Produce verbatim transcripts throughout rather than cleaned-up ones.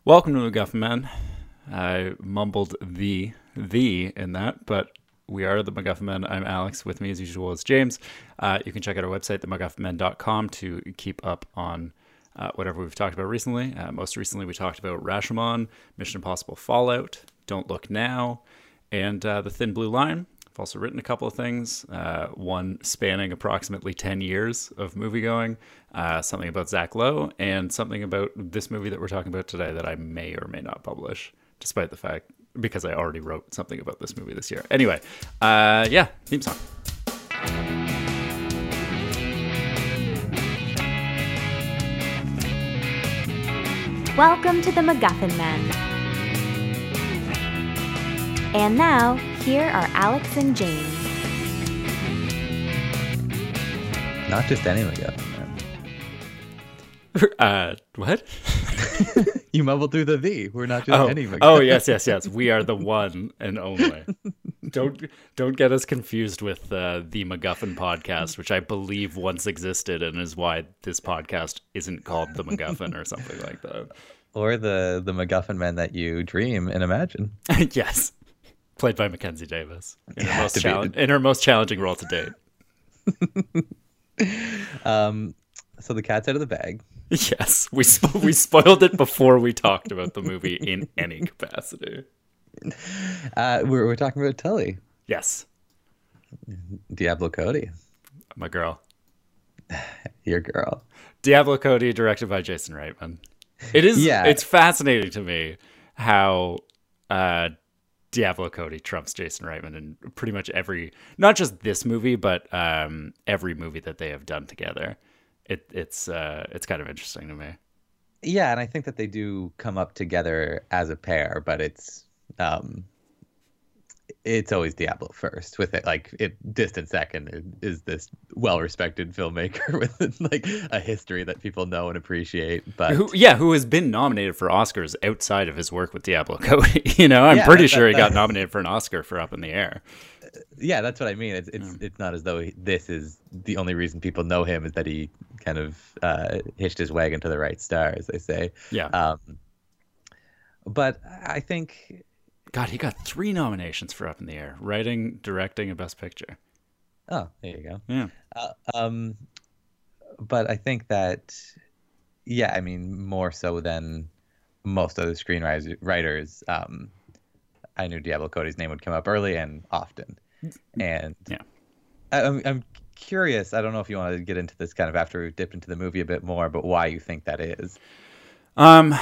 Welcome to MacGuffin Man. I mumbled the, the in that, but we are the MacGuffin Men. I'm Alex. With me as usual is James. Uh, you can check out our website, the MacGuffin Men dot com, to keep up on uh, whatever we've talked about recently. Uh, most recently, we talked about Rashomon, Mission Impossible Fallout, Don't Look Now, and uh, The Thin Blue Line. I've also written a couple of things, uh, one spanning approximately ten years of moviegoing, uh, something about Zach Lowe, and something about this movie that we're talking about today that I may or may not publish, despite the fact, because I already wrote something about this movie this year. Anyway, uh, yeah, theme song. Welcome to the MacGuffin Men. And now, here are Alex and James. Not just any MacGuffin Man. Uh, what? You mumbled through the V. We're not just oh, any MacGuffin. Oh, yes, yes, yes. We are the one and only. Don't don't get us confused with uh, the MacGuffin podcast, which I believe once existed and is why this podcast isn't called the MacGuffin or something like that. Or the, the MacGuffin Man that you dream and imagine. Yes. Played by Mackenzie Davis in her, most to chal- be- in her most challenging role to date. um, so the cat's out of the bag. Yes, we spo- we spoiled it before we talked about the movie in any capacity. Uh, we're, we're talking about Tully. Yes, Diablo Cody. my girl. Your girl. Diablo Cody, directed by Jason Reitman. It is. Yeah. It's fascinating to me how uh, Diablo Cody trumps Jason Reitman in pretty much every, not just this movie, but um, every movie that they have done together. It, it's uh, it's kind of interesting to me. Yeah, and I think that they do come up together as a pair, but it's um, it's always Diablo first. With it, like it distant second is this well-respected filmmaker with like a history that people know and appreciate. But Who, yeah, who has been nominated for Oscars outside of his work with Diablo Cody. You know, I'm Yeah, pretty that- sure he that- got nominated for an Oscar for Up in the Air. yeah, that's what I mean. It's it's it's not as though he, this is the only reason people know him is that he kind of uh, hitched his wagon to the right star, as they say. Yeah. Um, but I think, God, he got three nominations for Up in the Air: writing, directing, and Best Picture. oh, there you go. Yeah. Uh, um, but I think that, yeah, I mean, more so than most other screenwriters, writers, um, I knew Diablo Cody's name would come up early and often. And Yeah. I, I'm, I'm curious, I don't know if you want to get into this kind of after we've dipped into the movie a bit more, but why you think that is. Um.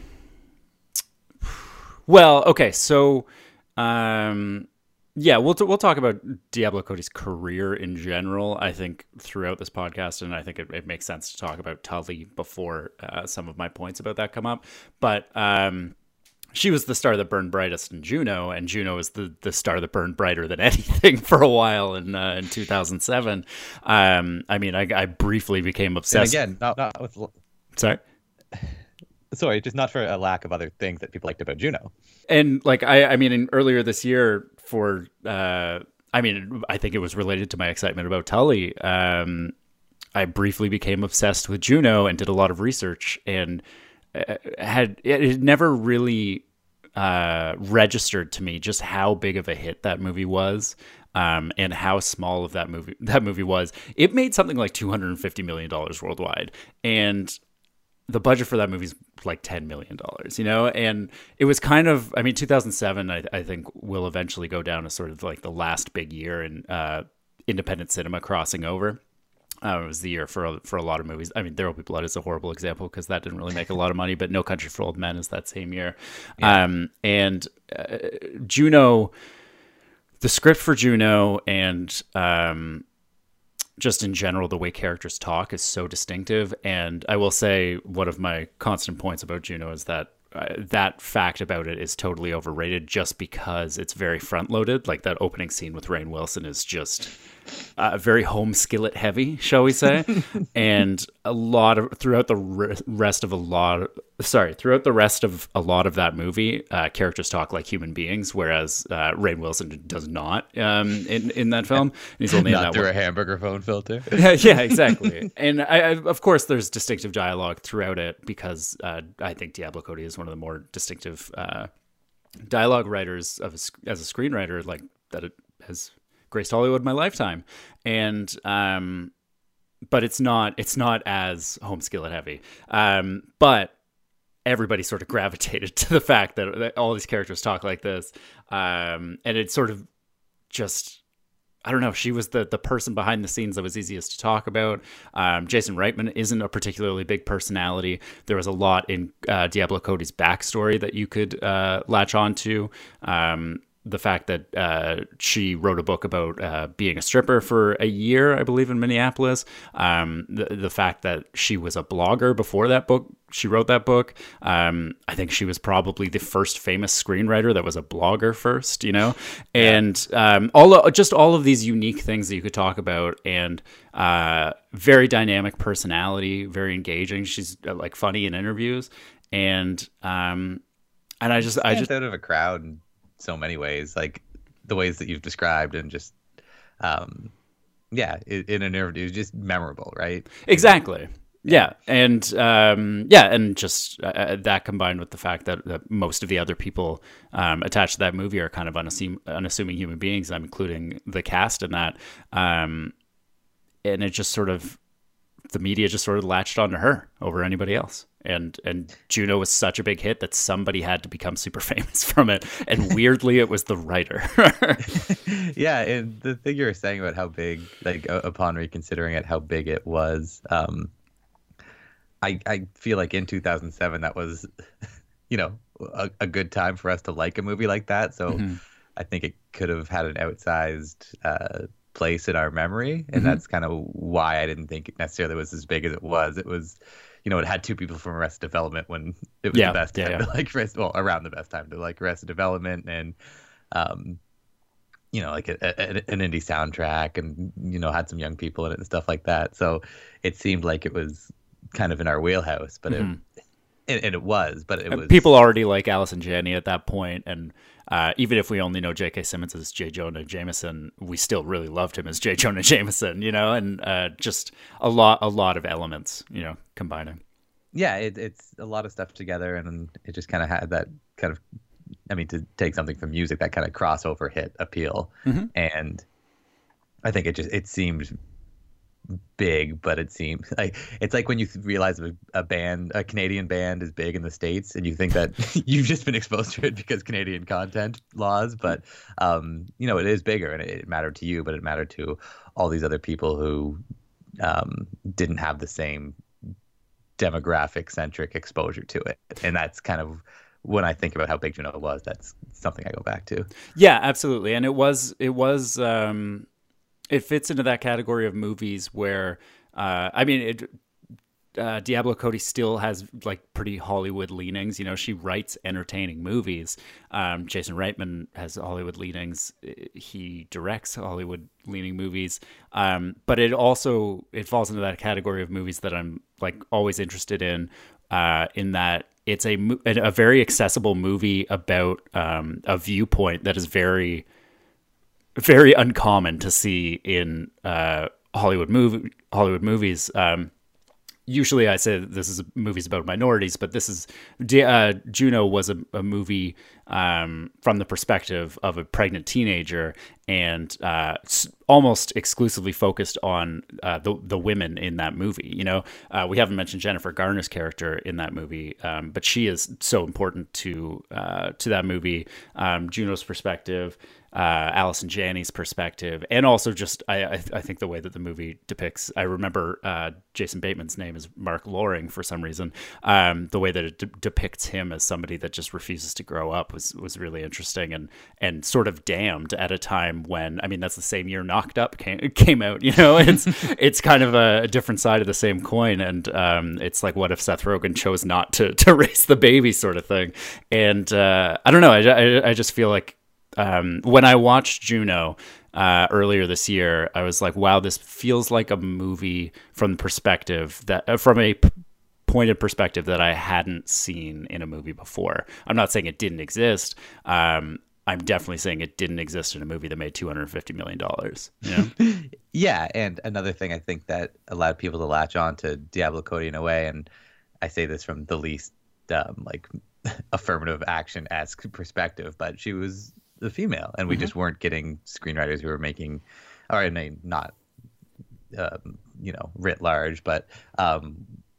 Well, okay, so, um, yeah, we'll t- we'll talk about Diablo Cody's career in general. I think throughout this podcast, and I think it, it makes sense to talk about Tully before uh, some of my points about that come up. But um, she was the star that burned brightest in Juno, and Juno was the, the star that burned brighter than anything for a while in uh, in two thousand seven. Um, I mean, I, I briefly became And obsessed. again, not, not with, Sorry. sorry, just not for a lack of other things that people liked about Juno. And like I, I mean, in, earlier this year, for uh, I mean, I think it was related to my excitement about Tully. Um, I briefly became obsessed with Juno and did a lot of research, and uh, had it had never really uh, registered to me just how big of a hit that movie was, um, and how small of that movie that movie was. It made something like two hundred and fifty million dollars worldwide, and the budget for that movie is like ten million dollars, you know? And it was kind of, I mean, two thousand seven, I, I think, will eventually go down as sort of like the last big year in uh, independent cinema crossing over. Uh, it was the year for a, for a lot of movies. I mean, There Will Be Blood is a horrible example because that didn't really make a lot of money, but No Country for Old Men is that same year. Yeah. Um, and uh, Juno, the script for Juno and... Um, just in general, the way characters talk is so distinctive. And I will say one of my constant points about Juno is that uh, that fact about it is totally overrated just because it's very front loaded. Like that opening scene with Rainn Wilson is just uh, very home skillet heavy, shall we say, and a lot of throughout the re- rest of a lot of, sorry throughout the rest of a lot of that movie, uh, characters talk like human beings, whereas uh, Rainn Wilson does not um, in in that film. And he's only not in that through one. a hamburger phone filter. yeah, yeah, exactly. And I, I, of course, there's distinctive dialogue throughout it because uh, I think Diablo Cody is one of the more distinctive uh, dialogue writers of a, as a screenwriter, like that it has graced Hollywood in my lifetime. And um, but it's not it's not as home skillet heavy. Um, but everybody sort of gravitated to the fact that, that all these characters talk like this, um, and it sort of just. I don't know. She was the, the person behind the scenes that was easiest to talk about. Um, Jason Reitman isn't a particularly big personality. There was a lot in uh, Diablo Cody's backstory that you could uh, latch onto. Um, the fact that uh, she wrote a book about uh, being a stripper for a year, I believe, in Minneapolis. Um, the the fact that she was a blogger before that book, she wrote that book. Um, I think she was probably the first famous screenwriter that was a blogger first, you know, and um, all of, just all of these unique things that you could talk about, and uh, very dynamic personality, very engaging. She's uh, like funny in interviews, and um, and I just I just out of a crowd in so many ways, like the ways that you've described, and just um, yeah, in, in an interview, just memorable, right? Exactly. Yeah, and um, yeah, and just uh, that combined with the fact that, that most of the other people um, attached to that movie are kind of unassuming, unassuming human beings. I'm including the cast in that, um, and it just sort of the media just sort of latched onto her over anybody else. And and Juno was such a big hit that somebody had to become super famous from it. And weirdly, it was the writer. Yeah, and the thing you were saying about how big, like uh, upon reconsidering it, how big it was. Um, I I feel like in two thousand seven that was, you know, a, a good time for us to like a movie like that. So mm-hmm. I think it could have had an outsized uh, place in our memory, and mm-hmm. that's kind of why I didn't think it necessarily was as big as it was. It was. You know, it had two people from Arrested Development when it was yeah, the best time yeah, to yeah. like rest, well, around the best time to like Arrested Development, and um, you know, like a, a, an indie soundtrack, and you know, had some young people in it and stuff like that. So it seemed like it was kind of in our wheelhouse, but mm-hmm. it, and, and it was, but it was people already like Allison Janney at that point, and uh, even if we only know J K. Simmons as J. Jonah Jameson, we still really loved him as J. Jonah Jameson, you know, and uh, just a lot, a lot of elements, you know, combining. Yeah, it, it's a lot of stuff together, and it just kind of had that kind of, I mean, to take something from music, that kind of crossover hit appeal, mm-hmm. and I think it just it seemed big, but it seemed like it's like when you realize a, a band, a Canadian band, is big in the States, and you think that you've just been exposed to it because Canadian content laws, but um, you know, it is bigger, and it, it mattered to you, but it mattered to all these other people who um, didn't have the same demographic centric exposure to it, and that's kind of when I think about how big Juno was. That's something I go back to. Yeah, absolutely, and it was it was. Um... It fits into that category of movies where, uh, I mean, it, uh, Diablo Cody still has like pretty Hollywood leanings. You know, she writes entertaining movies. Um, Jason Reitman has Hollywood leanings. He directs Hollywood leaning movies. Um, but it also it falls into that category of movies that I'm like always interested in. Uh, in that it's a a very accessible movie about um, a viewpoint that is very. very uncommon to see in uh, Hollywood movie Hollywood movies. Um, usually, I say this is movies about minorities, but this is uh, Juno was a, a movie um, from the perspective of a pregnant teenager, and uh, almost exclusively focused on uh, the the women in that movie. You know, uh, we haven't mentioned Jennifer Garner's character in that movie, um, but she is so important to uh, to that movie. Um, Juno's perspective. Uh, Allison Janney's perspective, and also just I, I I think the way that the movie depicts. I remember uh, Jason Bateman's name is Mark Loring for some reason. Um, the way that it de- depicts him as somebody that just refuses to grow up was was really interesting, and and sort of damned at a time when I mean that's the same year Knocked Up came came out. You know, it's it's kind of a different side of the same coin, and um, it's like what if Seth Rogen chose not to to raise the baby sort of thing, and uh, I don't know. I, I I just feel like. Um, when I watched Juno, uh, earlier this year, I was like, wow, this feels like a movie from the perspective that, uh, from a p- point of perspective that I hadn't seen in a movie before. I'm not saying it didn't exist. Um, I'm definitely saying it didn't exist in a movie that made two hundred fifty million dollars. You know? Yeah, and another thing I think that allowed people to latch on to Diablo Cody in a way, and I say this from the least um, like affirmative action-esque perspective, but she was a female, and we mm-hmm. just weren't getting screenwriters who were making, or I mean, not, um, you know, writ large, but um,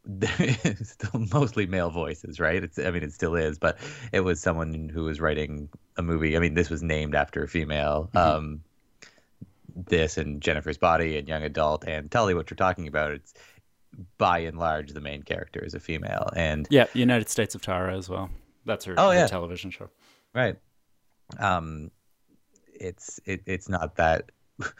still mostly male voices, right? It's, I mean, it still is, but it was someone who was writing a movie. I mean, this was named after a female. Mm-hmm. Um, this and Jennifer's Body and Young Adult and Tully, what you're talking about, it's by and large the main character is a female. And yeah, United States of Tara as well. That's her, oh, her yeah. television show, right? Um, it's it, it's not that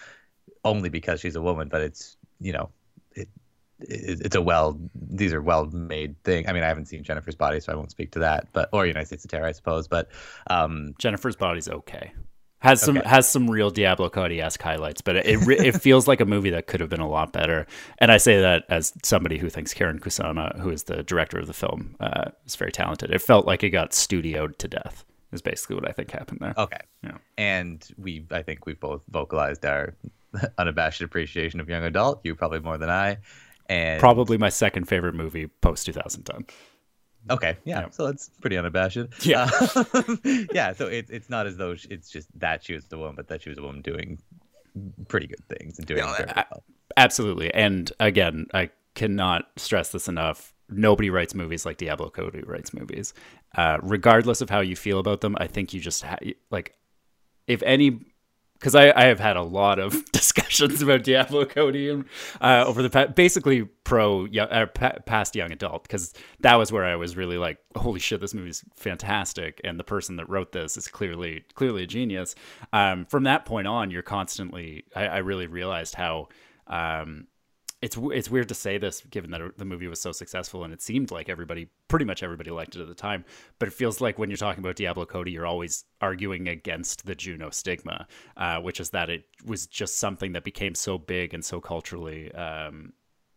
only because she's a woman, but it's, you know, it, it it's a well these are well made thing. I mean, I haven't seen Jennifer's Body, so I won't speak to that. But or United States of Terror, I suppose. But um, Jennifer's Body's okay. Has some okay. has some real Diablo Cody-esque highlights, but it it, it feels like a movie that could have been a lot better. And I say that as somebody who thinks Karen Kusama, who is the director of the film, uh, is very talented. It felt like it got studioed to death. Is basically what I think happened there. Okay. Yeah. And we, I think we've both vocalized our unabashed appreciation of Young Adult. You probably more than I. And probably my second favorite movie post two thousand ten. Okay, yeah, yeah, so it's pretty unabashed. Yeah, uh, yeah. So it's it's not as though she, it's just that she was the woman, but that she was a woman doing pretty good things and doing yeah, very I, well. Absolutely. And again, I cannot stress this enough. Nobody writes movies like Diablo Cody writes movies. Uh, regardless of how you feel about them, I think you just ha- like, if any. Because I, I have had a lot of discussions about Diablo Cody and, uh, over the past, basically pro young, uh, pa- past Young Adult, because that was where I was really like, holy shit, this movie's fantastic, and the person that wrote this is clearly clearly a genius. Um, from that point on, you're constantly. I, I really realized how. Um, It's it's weird to say this, given that the movie was so successful, and it seemed like everybody, pretty much everybody, liked it at the time. But it feels like when you're talking about Diablo Cody, you're always arguing against the Juno stigma, uh, which is that it was just something that became so big and so culturally um,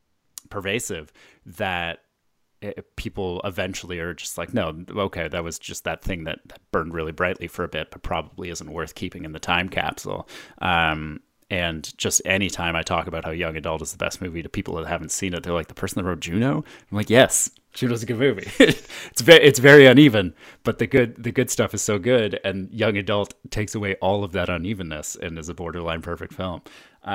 pervasive that it, people eventually are just like, no, okay, that was just that thing that, that burned really brightly for a bit, but probably isn't worth keeping in the time capsule. Um, And just anytime I talk about how Young Adult is the best movie to people that haven't seen it, they're like, the person that wrote Juno? I'm like, yes, Juno's a good movie. it's very, it's very uneven, but the good the good stuff is so good, and Young Adult takes away all of that unevenness and is a borderline perfect film.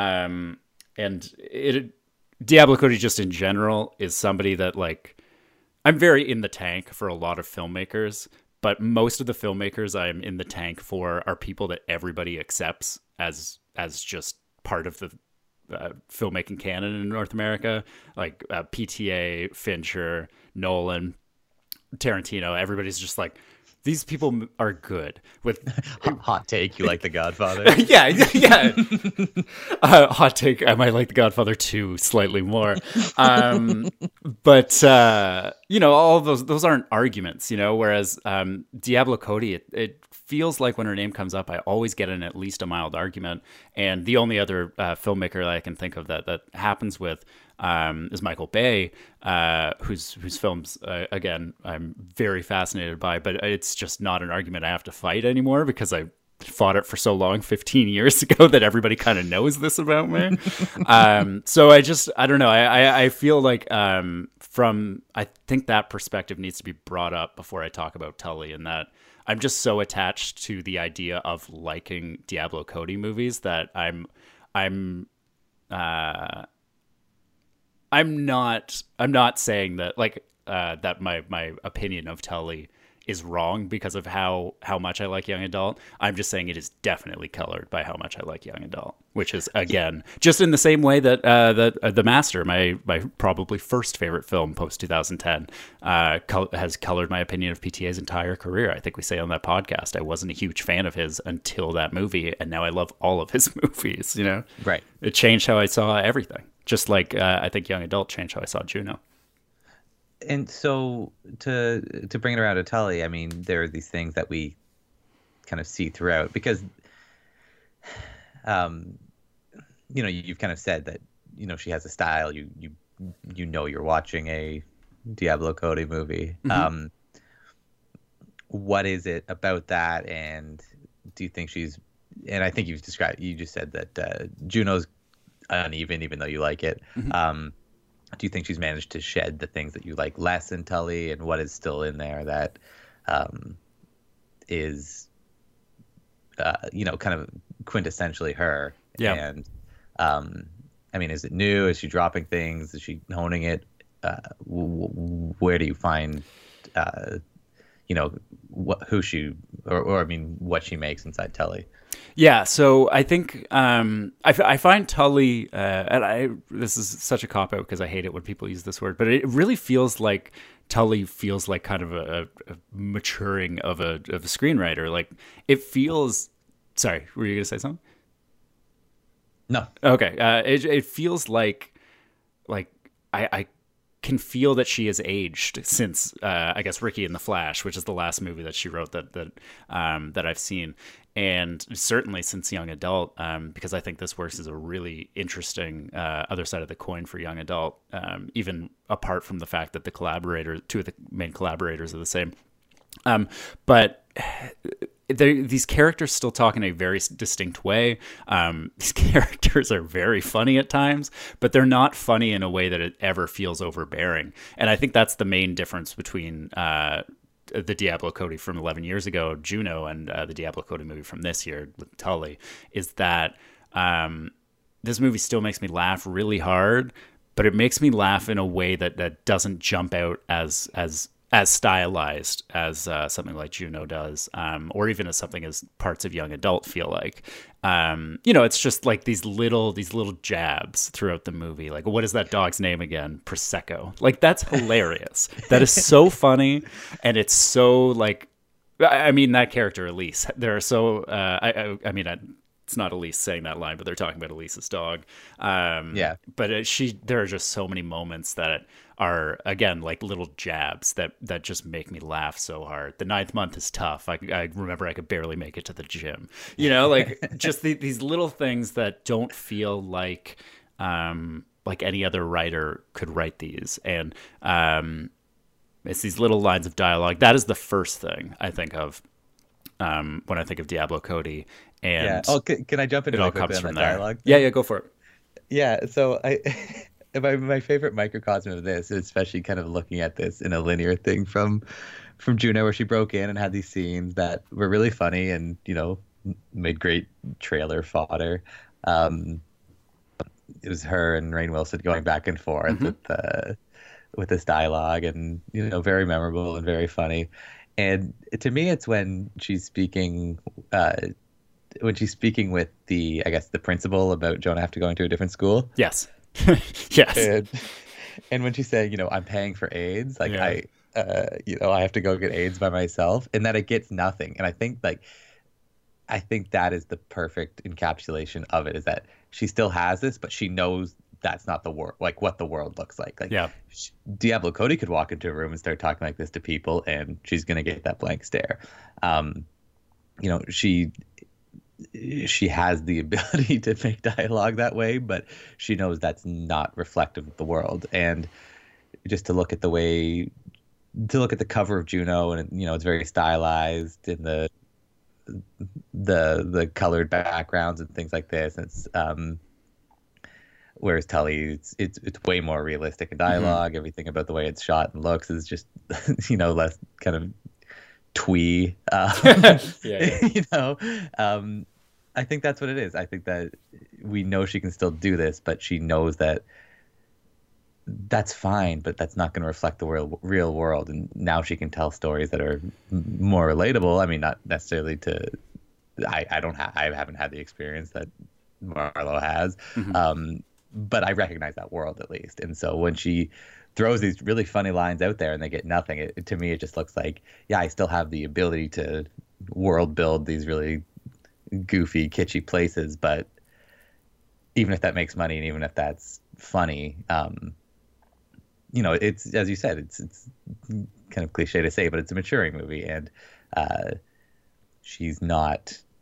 Um, and it Diablo Cody just in general is somebody that, like, I'm very in the tank for a lot of filmmakers, but most of the filmmakers I'm in the tank for are people that everybody accepts as as just part of the uh, filmmaking canon in North America, like uh, P T A, Fincher, Nolan, Tarantino. Everybody's just like, these people are good. With hot take, you like The Godfather? yeah, yeah. uh, hot take, I might like The Godfather two slightly more. Um, but uh, you know, all of those those aren't arguments, you know. Whereas um, Diablo Cody, it, it feels like when her name comes up, I always get in at least a mild argument. And the only other uh, filmmaker that I can think of that that happens with um, is Michael Bay, uh, whose whose films uh, again I'm very fascinated by, but it's just not an argument I have to fight anymore because I fought it for so long, fifteen years ago, that everybody kind of knows this about me. um, so I just I don't know. I I, I feel like um, from I think that perspective needs to be brought up before I talk about Tully, and that I'm just so attached to the idea of liking Diablo Cody movies that I'm I'm. Uh, I'm not. I'm not saying that like uh, that. My my opinion of Tully is wrong because of how how much I like Young Adult. I'm just saying it is definitely colored by how much I like Young Adult, which is again just in the same way that uh, that uh, The Master, my my probably first favorite film post two thousand ten, uh, col- has colored my opinion of P T A's entire career. I think we say on that podcast I wasn't a huge fan of his until that movie, and now I love all of his movies. You know, right? It changed how I saw everything. Just like uh, I think Young Adult changed how I saw Juno. And so to to bring it around to Tully, I mean, there are these things that we kind of see throughout because um, you know, you've kind of said that, you know, she has a style. You you you know you're watching a Diablo Cody movie. Mm-hmm. Um, what is it about that? And do you think she's? And I think you've described. You just said that uh, Juno's uneven, even though you like it. Mm-hmm. Um, do you think she's managed to shed the things that you like less in Tully, and what is still in there that um, is, uh, you know, kind of quintessentially her? Yeah. And um, I mean, is it new? Is she dropping things? Is she honing it? Uh, w- w- where do you find, uh, you know, what who she or, or I mean, what she makes inside Tully? Yeah, so I think um, I, f- I find Tully, uh, and I this is such a cop out because I hate it when people use this word, but it really feels like Tully feels like kind of a, a maturing of a of a screenwriter. Like it feels. Sorry, were you going to say something? No. Okay, uh, it it feels like like I. I can feel that she has aged since uh, I guess Ricky and the Flash, which is the last movie that she wrote that that um, that I've seen, and certainly since Young Adult, um, because I think this works as a really interesting uh, other side of the coin for Young Adult, um, even apart from the fact that the collaborators, two of the main collaborators, are the same. Um, but these characters still talk in a very distinct way. Um, these characters are very funny at times, but they're not funny in a way that it ever feels overbearing. And I think that's the main difference between uh, the Diablo Cody from eleven years ago, Juno, and uh, the Diablo Cody movie from this year with Tully, is that um, this movie still makes me laugh really hard, but it makes me laugh in a way that, that doesn't jump out as as as stylized as uh, something like Juno does, um, or even as something as parts of Young Adult feel like. Um, you know, it's just like these little these little jabs throughout the movie. Like, what is that dog's name again? Prosecco. Like, that's hilarious. That is so funny, and it's so like, I mean, that character Elise. There are so uh, I, I I mean. I, It's not Elise saying that line, but they're talking about Elise's dog. Um, yeah. But it, she, there are just so many moments that are, again, like little jabs that, that just make me laugh so hard. The ninth month is tough. I, I remember I could barely make it to the gym. You know, like just the, these little things that don't feel like um, like any other writer could write these. And um, it's these little lines of dialogue. That is the first thing I think of um, when I think of Diablo Cody. And yeah. Oh, can, can I jump into it all really quickly comes on from that there. dialogue? Yeah, yeah, go for it. Yeah. So I, my my favorite microcosm of this, especially kind of looking at this in a linear thing from, from Juno, where she broke in and had these scenes that were really funny and, you know, made great trailer fodder. Um, it was her and Rainn Wilson going back and forth mm-hmm. with uh, with this dialogue, and you know, very memorable and very funny. And to me, it's when she's speaking. Uh, when she's speaking with the, I guess, the principal about Jonah have to going to a different school. Yes. Yes. And, and when she's saying, you know, I'm paying for AIDS, like yeah. I, uh, you know, I have to go get AIDS by myself, and that it gets nothing. And I think like, I think that is the perfect encapsulation of it, is that she still has this, but she knows that's not the world, like what the world looks like. Like yeah. she, Diablo Cody could walk into a room and start talking like this to people, and she's going to get that blank stare. Um, you know, she, she has the ability to make dialogue that way, but she knows that's not reflective of the world. And just to look at the way, to look at the cover of Juno, and you know, it's very stylized in the the the colored backgrounds and things like this. It's um, whereas Tully, it's it's it's way more realistic in dialogue. Mm-hmm. Everything about the way it's shot and looks is just you know, less kind of twee, uh, yeah, yeah. you know. Um, I think that's what it is. I think that we know she can still do this, but she knows that that's fine, but that's not going to reflect the real, real world. And now she can tell stories that are more relatable. I mean, not necessarily to, I, I don't have, I haven't had the experience that Marlo has, mm-hmm. um, but I recognize that world at least. And so when she throws these really funny lines out there and they get nothing, it, to me, it just looks like, yeah, I still have the ability to world build these really goofy, kitschy places, but even if that makes money and even if that's funny, um, you know, it's, as you said, it's it's kind of cliche to say, but it's a maturing movie, and uh, she's not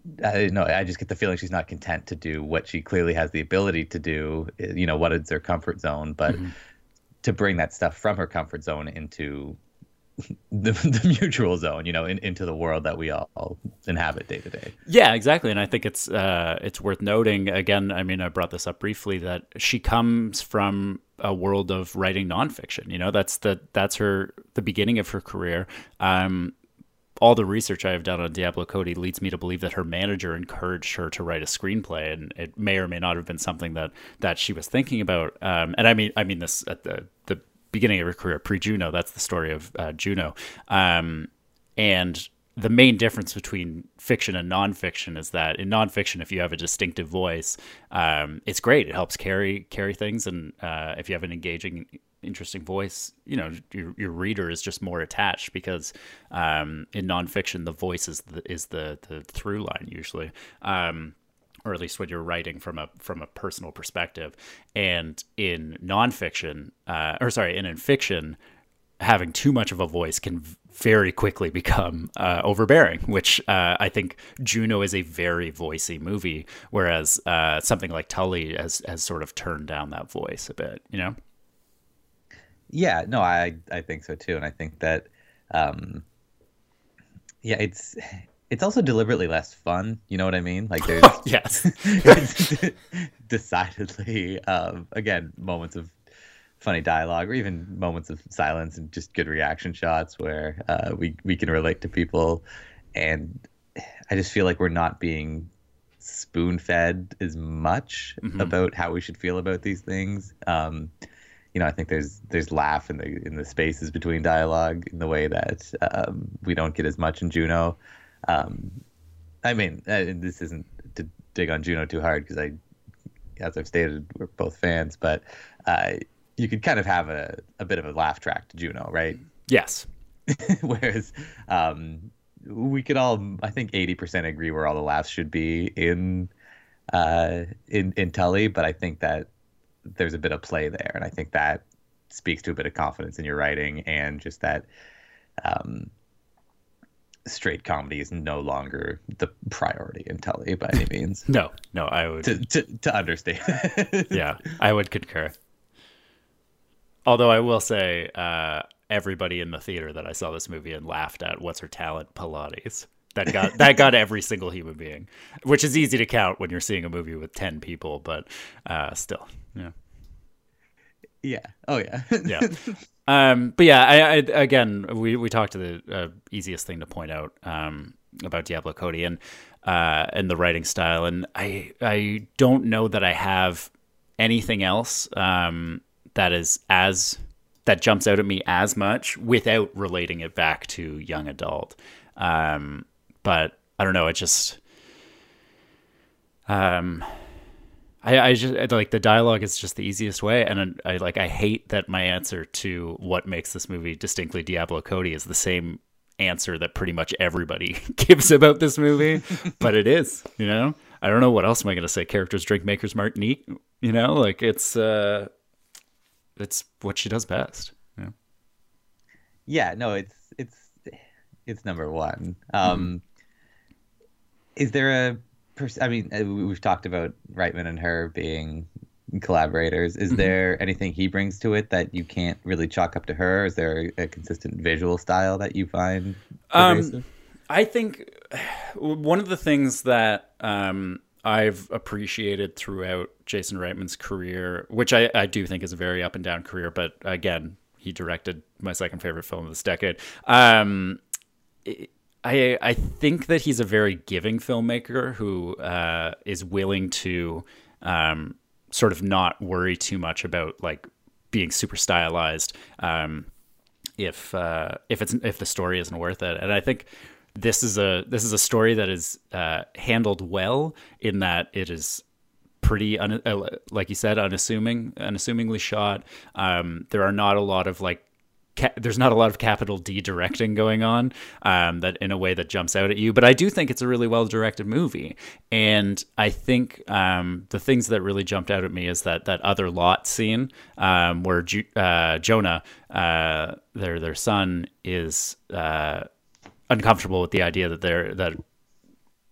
I don't know. I just get the feeling she's not content to do what she clearly has the ability to do. You know, what is her comfort zone, but Mm-hmm. to bring that stuff from her comfort zone into the, the mutual zone, you know, in, into the world that we all inhabit day to day. Yeah, exactly. And I think it's uh, it's worth noting again. I mean, I brought this up briefly that she comes from a world of writing nonfiction. You know, that's the that's her the beginning of her career. Um, all the research I have done on Diablo Cody leads me to believe that her manager encouraged her to write a screenplay, and it may or may not have been something that that she was thinking about. Um, and I mean, I mean this at the the beginning of her career, pre-Juno. That's the story of uh, Juno. Um, and the main difference between fiction and nonfiction is that in nonfiction, if you have a distinctive voice, um, it's great. It helps carry carry things, and uh, if you have an engaging, interesting voice, you know, your your reader is just more attached because um, in nonfiction, the voice is the, is the the through line usually. Um, or at least when you're writing from a from a personal perspective. And in nonfiction, uh, or sorry, and in fiction, having too much of a voice can very quickly become uh, overbearing, which uh, I think Juno is a very voicey movie, whereas uh, something like Tully has, has sort of turned down that voice a bit, you know? Yeah, no, I I think so too. And I think that, um, yeah, it's... It's also deliberately less fun. You know what I mean? Like there's yes, decidedly, um, again, moments of funny dialogue or even moments of silence and just good reaction shots where uh, we, we can relate to people. And I just feel like we're not being spoon fed as much mm-hmm. about how we should feel about these things. Um, you know, I think there's there's laugh in the in the spaces between dialogue in the way that um, we don't get as much in Juno. Um, I mean, uh, this isn't to dig on Juno too hard because I, as I've stated, we're both fans, but uh, you could kind of have a, a bit of a laugh track to Juno, right? Yes. Whereas um, we could all, I think, eighty percent agree where all the laughs should be in uh, in in Tully, but I think that there's a bit of play there, and I think that speaks to a bit of confidence in your writing and just that. Um, straight comedy is no longer the priority in Tully by any means. No, no, I would to to, to understand. Yeah, I would concur. Although I will say, uh, everybody in the theater that I saw this movie in laughed at "What's Her Talent?" Pilates. That got that got every single human being, which is easy to count when you're seeing a movie with ten people, but uh, still, yeah, yeah, oh yeah, yeah. Um, but yeah, I, I again, we, we talked to the uh, easiest thing to point out um, about Diablo Cody and uh, and the writing style, and I I don't know that I have anything else um, that is as that jumps out at me as much without relating it back to young adult. Um, but I don't know, it just um. I, I just like the dialogue is just the easiest way, and I like I hate that my answer to what makes this movie distinctly Diablo Cody is the same answer that pretty much everybody gives about this movie, but it is, you know. I don't know what else am I going to say. Characters drink Maker's Martinique, you know, like it's uh, it's what she does best. You know? Yeah, no, it's it's it's number one. Um, mm-hmm. Is there a I mean, we've talked about Reitman and her being collaborators. Is mm-hmm. there anything he brings to it that you can't really chalk up to her? Is there a consistent visual style that you find pervasive? Um, I think one of the things that um, I've appreciated throughout Jason Reitman's career, which I, I do think is a very up and down career, but again, he directed my second favorite film of this decade. Um, it, I I think that he's a very giving filmmaker who uh, is willing to um, sort of not worry too much about like being super stylized um, if uh, if it's if the story isn't worth it. And I think this is a this is a story that is uh, handled well in that it is pretty un- uh, like you said unassuming unassumingly shot. Um, there are not a lot of like. Ca- there's not a lot of capital D directing going on um, that in a way that jumps out at you, but I do think it's a really well directed movie. And I think um, the things that really jumped out at me is that that other lot scene um, where Ju- uh, Jonah, uh, their their son, is uh, uncomfortable with the idea that they're that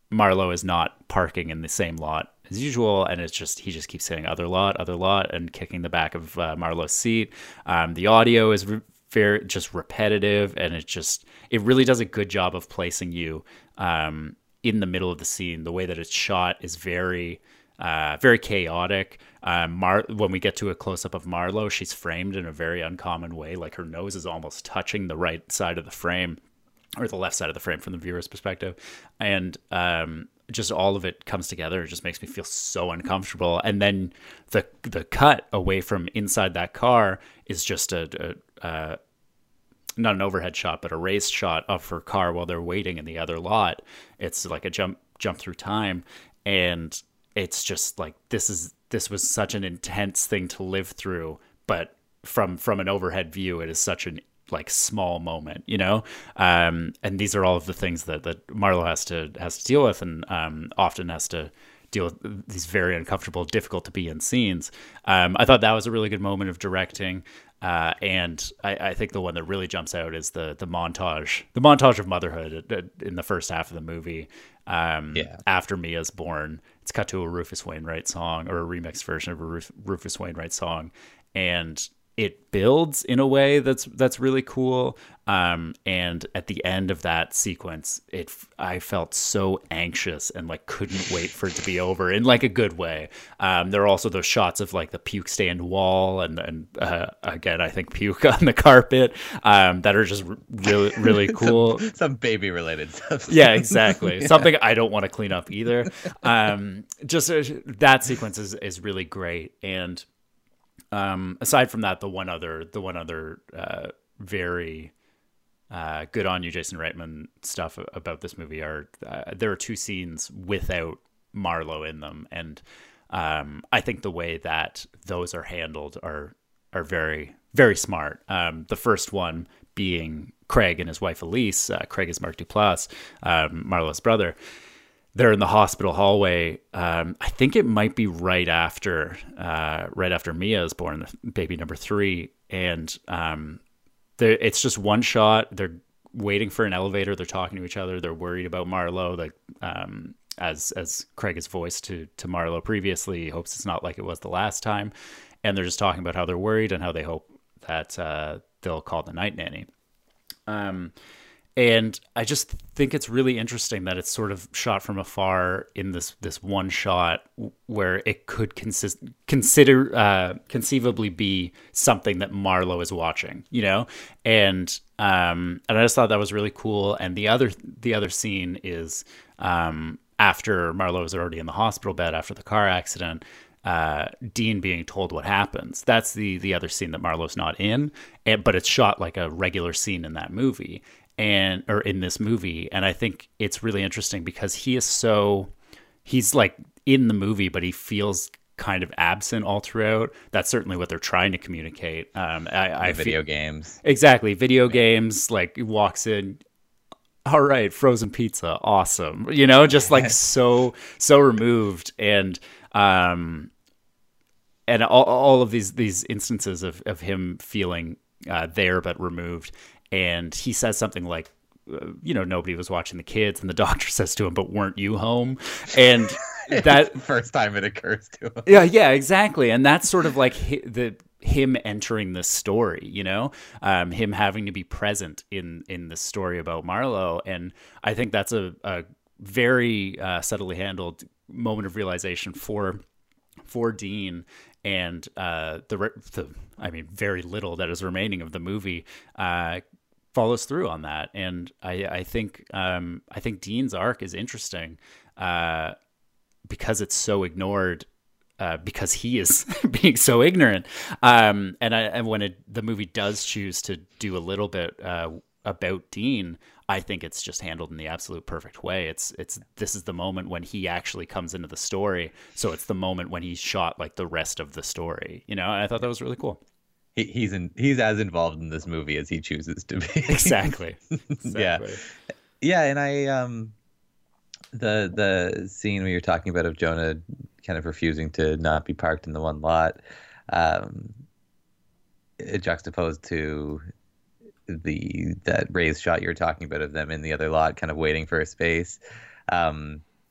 Marlowe is not parking in the same lot as usual, and it's just he just keeps saying other lot, other lot, and kicking the back of uh, Marlowe's seat. Um, the audio is re- very just repetitive, and it just it really does a good job of placing you um, in the middle of the scene. The way that it's shot is very uh, very chaotic. Um, Mar- when we get to a close up of Marlowe, she's framed in a very uncommon way, like her nose is almost touching the right side of the frame, or the left side of the frame from the viewer's perspective, and um, just all of it comes together. It just makes me feel so uncomfortable. And then the the cut away from inside that car is just a, a, a not an overhead shot, but a raised shot of her car while they're waiting in the other lot. It's like a jump jump through time, and it's just like this is this was such an intense thing to live through, but from from an overhead view, it is such an like small moment, you know. Um, and these are all of the things that that Marlowe has to has to deal with, and um, often has to deal with these very uncomfortable, difficult to be in scenes. Um, I thought that was a really good moment of directing. Uh, and I, I think the one that really jumps out is the the montage, the montage of motherhood in the first half of the movie. Um, yeah. After Mia's born, it's cut to a Rufus Wainwright song, or a remixed version of a Ruf- Rufus Wainwright song, and it builds in a way that's that's really cool. Um, and at the end of that sequence, it I felt so anxious and like couldn't wait for it to be over in like a good way. Um, there are also those shots of like the puke stained wall and and uh, again I think puke on the carpet um, that are just really really cool. some, some baby related stuff. Yeah, exactly. Yeah. Something I don't want to clean up either. Um, just uh, that sequence is is really great. And Um, aside from that, the one other, the one other uh, very uh, good on you, Jason Reitman stuff about this movie are uh, there are two scenes without Marlowe in them, and um, I think the way that those are handled are are very very smart. Um, the first one being Craig and his wife Elise. Uh, Craig is Mark Duplass, um, Marlowe's brother. They're in the hospital hallway. Um, I think it might be right after, uh, right after Mia is born, baby number three, and um, it's just one shot. They're waiting for an elevator. They're talking to each other. They're worried about Marlowe, like um, as as Craig has voiced to to Marlowe previously. He hopes it's not like it was the last time, and they're just talking about how they're worried and how they hope that uh, they'll call the night nanny. Um. And I just think it's really interesting that it's sort of shot from afar in this this one shot where it could consist, consider uh, conceivably be something that Marlowe is watching, you know, and um, and I just thought that was really cool. And the other the other scene is um, after Marlowe is already in the hospital bed after the car accident. Uh, Dean being told what happens. That's the the other scene that Marlowe's not in, and, but it's shot like a regular scene in that movie. And or in this movie, and I think it's really interesting because he is so he's like in the movie, but he feels kind of absent all throughout. That's certainly what they're trying to communicate. Um, I, I video feel, games, exactly video games. Like he walks in, all right, frozen pizza, awesome. You know, just like so so removed, and um, and all, all of these these instances of of him feeling uh, there but removed. And he says something like, uh, you know, nobody was watching the kids. And the doctor says to him, but weren't you home? And that first time it occurs to him. Yeah, yeah, exactly. And that's sort of like hi- the him entering the story, you know, um, him having to be present in, in the story about Marlowe. And I think that's a, a very uh, subtly handled moment of realization for for Dean. And uh, the, the, I mean, very little that is remaining of the movie uh, follows through on that. And I, I think, um, I think Dean's arc is interesting uh, because it's so ignored, uh, because he is being so ignorant. Um, and I, and when it, the movie does choose to do a little bit uh, about Dean, I think it's just handled in the absolute perfect way. It's it's this is the moment when he actually comes into the story. So it's the moment when he's shot like the rest of the story, you know. And I thought that was really cool. He, he's in he's as involved in this movie as he chooses to be. Exactly. exactly. Yeah, yeah. And I um the the scene where you're talking about of Jonah kind of refusing to not be parked in the one lot, um, juxtaposed to the that raised shot you were talking about of them in the other lot kind of waiting for a space. Um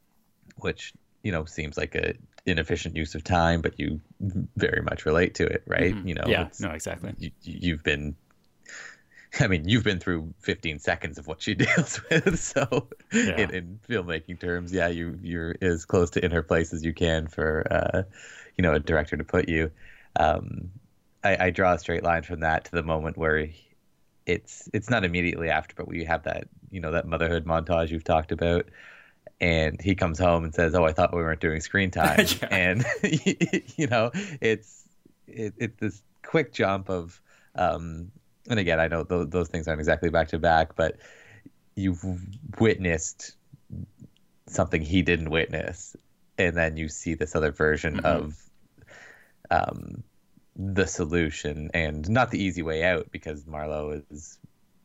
which, you know, seems like a inefficient use of time, but you very much relate to it, right? Mm-hmm. You know, yeah, it's, no, exactly. You, you've been, I mean, you've been through fifteen seconds of what she deals with. So Yeah. in, in filmmaking terms, yeah, you, you're as close to in her place as you can for, uh, you know, a director to put you. Um, I, I draw a straight line from that to the moment where it's, it's not immediately after, but we have that, you know, that motherhood montage you've talked about. And he comes home and says, "Oh, I thought we weren't doing screen time." Yeah. And you know, it's it, it's this quick jump of, um, and again, I know those, those things aren't exactly back to back, but you've witnessed something he didn't witness, and then you see this other version mm-hmm. of um, the solution, and not the easy way out, because Marlo is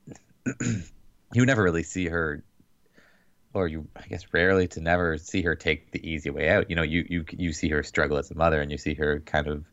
you never really see her. Or you, I guess, rarely to never see her take the easy way out. You know, you you you see her struggle as a mother, and you see her kind of,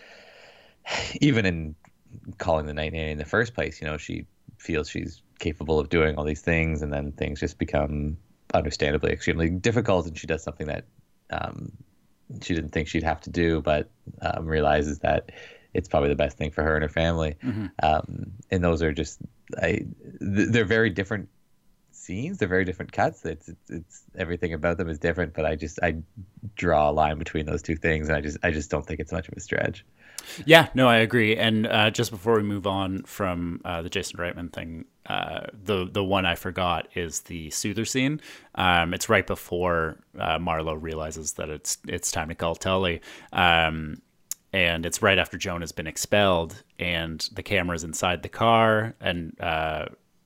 even in calling the night nanny in the first place, you know, she feels she's capable of doing all these things, and then things just become understandably extremely difficult, and she does something that um, she didn't think she'd have to do, but um, realizes that it's probably the best thing for her and her family. Mm-hmm. Um, and those are just, I, th- they're very different scenes. They're very different cuts. It's, it's it's everything about them is different, but I just I draw a line between those two things, and I just I just don't think it's much of a stretch. Yeah, no, I agree. And uh, just before we move on from uh, the Jason Reitman thing, uh, the the one I forgot is the Soother scene. Um, it's right before uh, Marlo realizes that it's it's time to call Tully. Um, and it's right after Joan has been expelled, and the camera's inside the car, and uh,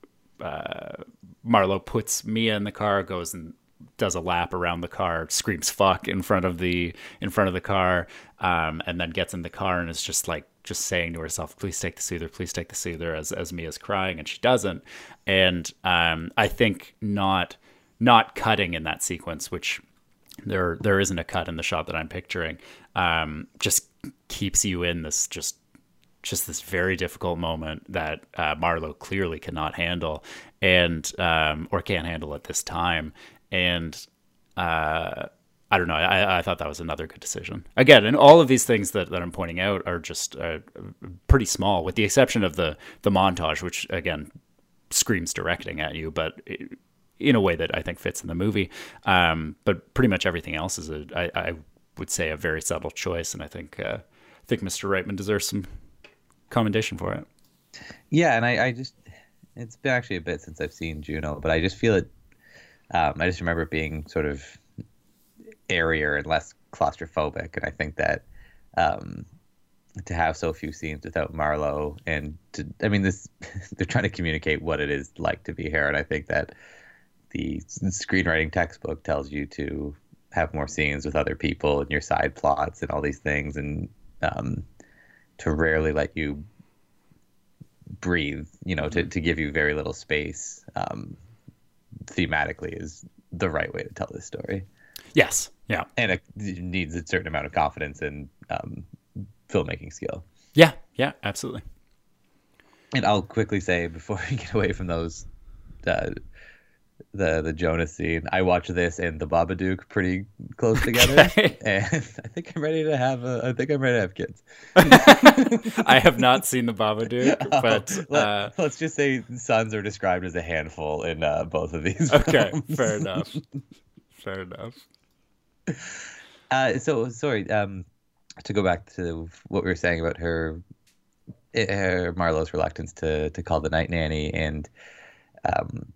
uh, Marlo puts Mia in the car, goes and does a lap around the car, screams "fuck" in front of the in front of the car, um, and then gets in the car and is just like just saying to herself, "Please take the soother, please take the soother," as as Mia's crying, and she doesn't. And um, I think not not cutting in that sequence, which there there isn't a cut in the shot that I'm picturing, um, just keeps you in this just. just this very difficult moment that uh, Marlo clearly cannot handle, and um, or can't handle at this time. And uh, I don't know. I, I thought that was another good decision. Again, and all of these things that, that I'm pointing out are just uh, pretty small, with the exception of the the montage, which again screams directing at you, but it, in a way that I think fits in the movie. Um, but pretty much everything else is a, I, I would say, a very subtle choice, and I think uh, I think Mister Reitman deserves some commendation for it. Yeah, and I, I just it's been actually a bit since I've seen Juno, but I just feel it um I just remember it being sort of airier and less claustrophobic, and I think that um to have so few scenes without Marlo, and to I mean this they're trying to communicate what it is like to be here, and I think that the screenwriting textbook tells you to have more scenes with other people and your side plots and all these things, and um to rarely let you breathe, you know, to, to give you very little space, um, thematically is the right way to tell this story. Yes. Yeah. And it needs a certain amount of confidence and um, filmmaking skill. Yeah. Yeah, absolutely. And I'll quickly say, before we get away from those, uh, the the Jonas scene, I watched this and the Babadook pretty close together, okay. And I think I'm ready to have a, I think I'm ready to have kids. I have not seen the Babadook, but oh, let, uh, let's just say sons are described as a handful in uh, both of these. Okay, films. Fair enough. Fair enough. Uh, so sorry. Um, to go back to what we were saying about her, her Marlo's reluctance to to call the night nanny, and um.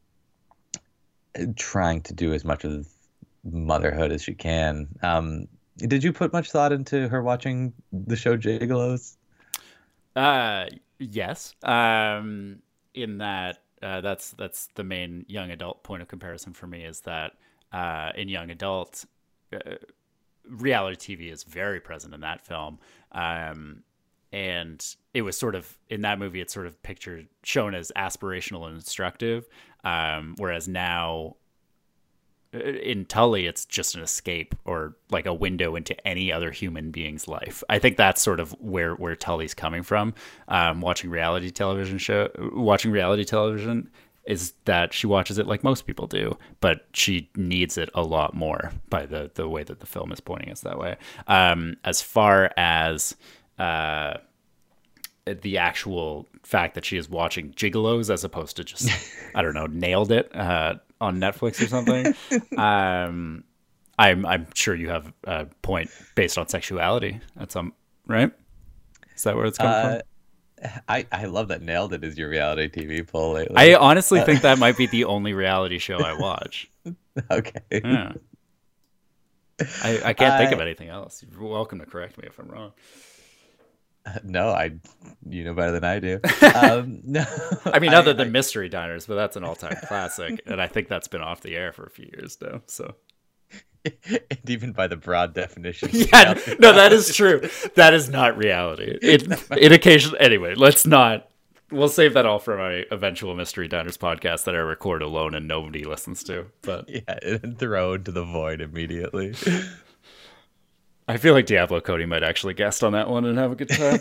trying to do as much of motherhood as she can. Um, did you put much thought into her watching the show Gigolos? Uh, yes. Um, in that, uh, that's that's the main young adult point of comparison for me, is that uh, in young adult, uh, reality T V is very present in that film. Um, and it was sort of, in that movie, it's sort of pictured, shown as aspirational and instructive. Um, whereas now in Tully, it's just an escape, or like a window into any other human being's life. I think that's sort of where, where Tully's coming from. Um, watching reality television show, watching reality television, is that she watches it like most people do, but she needs it a lot more by the the way that the film is pointing us that way. Um, as far as uh, the actual fact that she is watching gigolos as opposed to just, I don't know, nailed it uh, on Netflix or something. um, I'm I'm sure you have a point based on sexuality at some, right? Is that where it's coming Uh, from? I, I love that Nailed It is your reality T V poll lately. I honestly think that might be the only reality show I watch. Okay. Yeah. I, I can't think of I- anything else. You're welcome to correct me if I'm wrong. No, I. You know better than I do. Um, no. I mean, other I- than Mystery Diners, but that's an all-time classic, and I think that's been off the air for a few years now. So, and even by the broad definition. yeah, no, that is true. That is not reality. It it occasionally. Anyway, let's not. We'll save that all for my eventual Mystery Diners podcast that I record alone and nobody listens to. But Yeah, and throw into the void immediately. I feel like Diablo Cody might actually guest on that one and have a good time.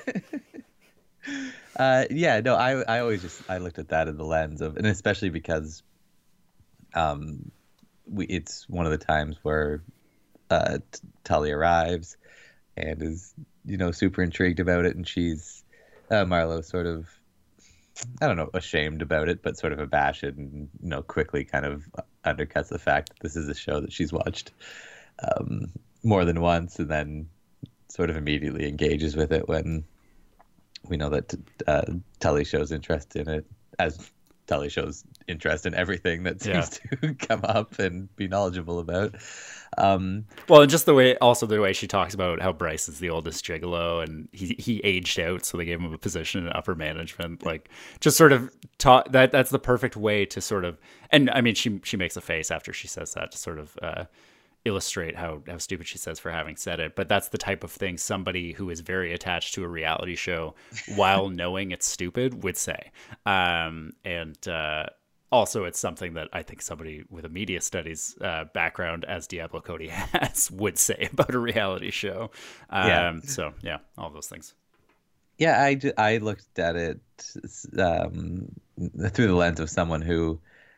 Uh, yeah, no, I I always just I looked at that in the lens of, and especially because, um, we it's one of the times where, uh, T- Tully arrives, and is you know super intrigued about it, and she's, uh, Marlowe's sort of, I don't know, ashamed about it, but sort of abashed, and you know quickly kind of undercuts the fact that this is a show that she's watched, um, more than once, and then sort of immediately engages with it when we know that uh, Tully shows interest in it, as Tully shows interest in everything that seems Yeah. to come up and be knowledgeable about. Um, Well, and just the way, also the way she talks about how Bryce is the oldest gigolo, and he he aged out, so they gave him a position in upper management. Like, just sort of ta- that that's the perfect way to sort of, and I mean, she she makes a face after she says that to sort of uh, illustrate how how stupid she says for having said it. But that's the type of thing somebody who is very attached to a reality show, while knowing it's stupid, would say. Um, and uh, also, it's something that I think somebody with a media studies uh, background, as Diablo Cody has, would say about a reality show. Um, Yeah. So, yeah, all those things. yeah, I, ju- I looked at it um, through the lens of someone who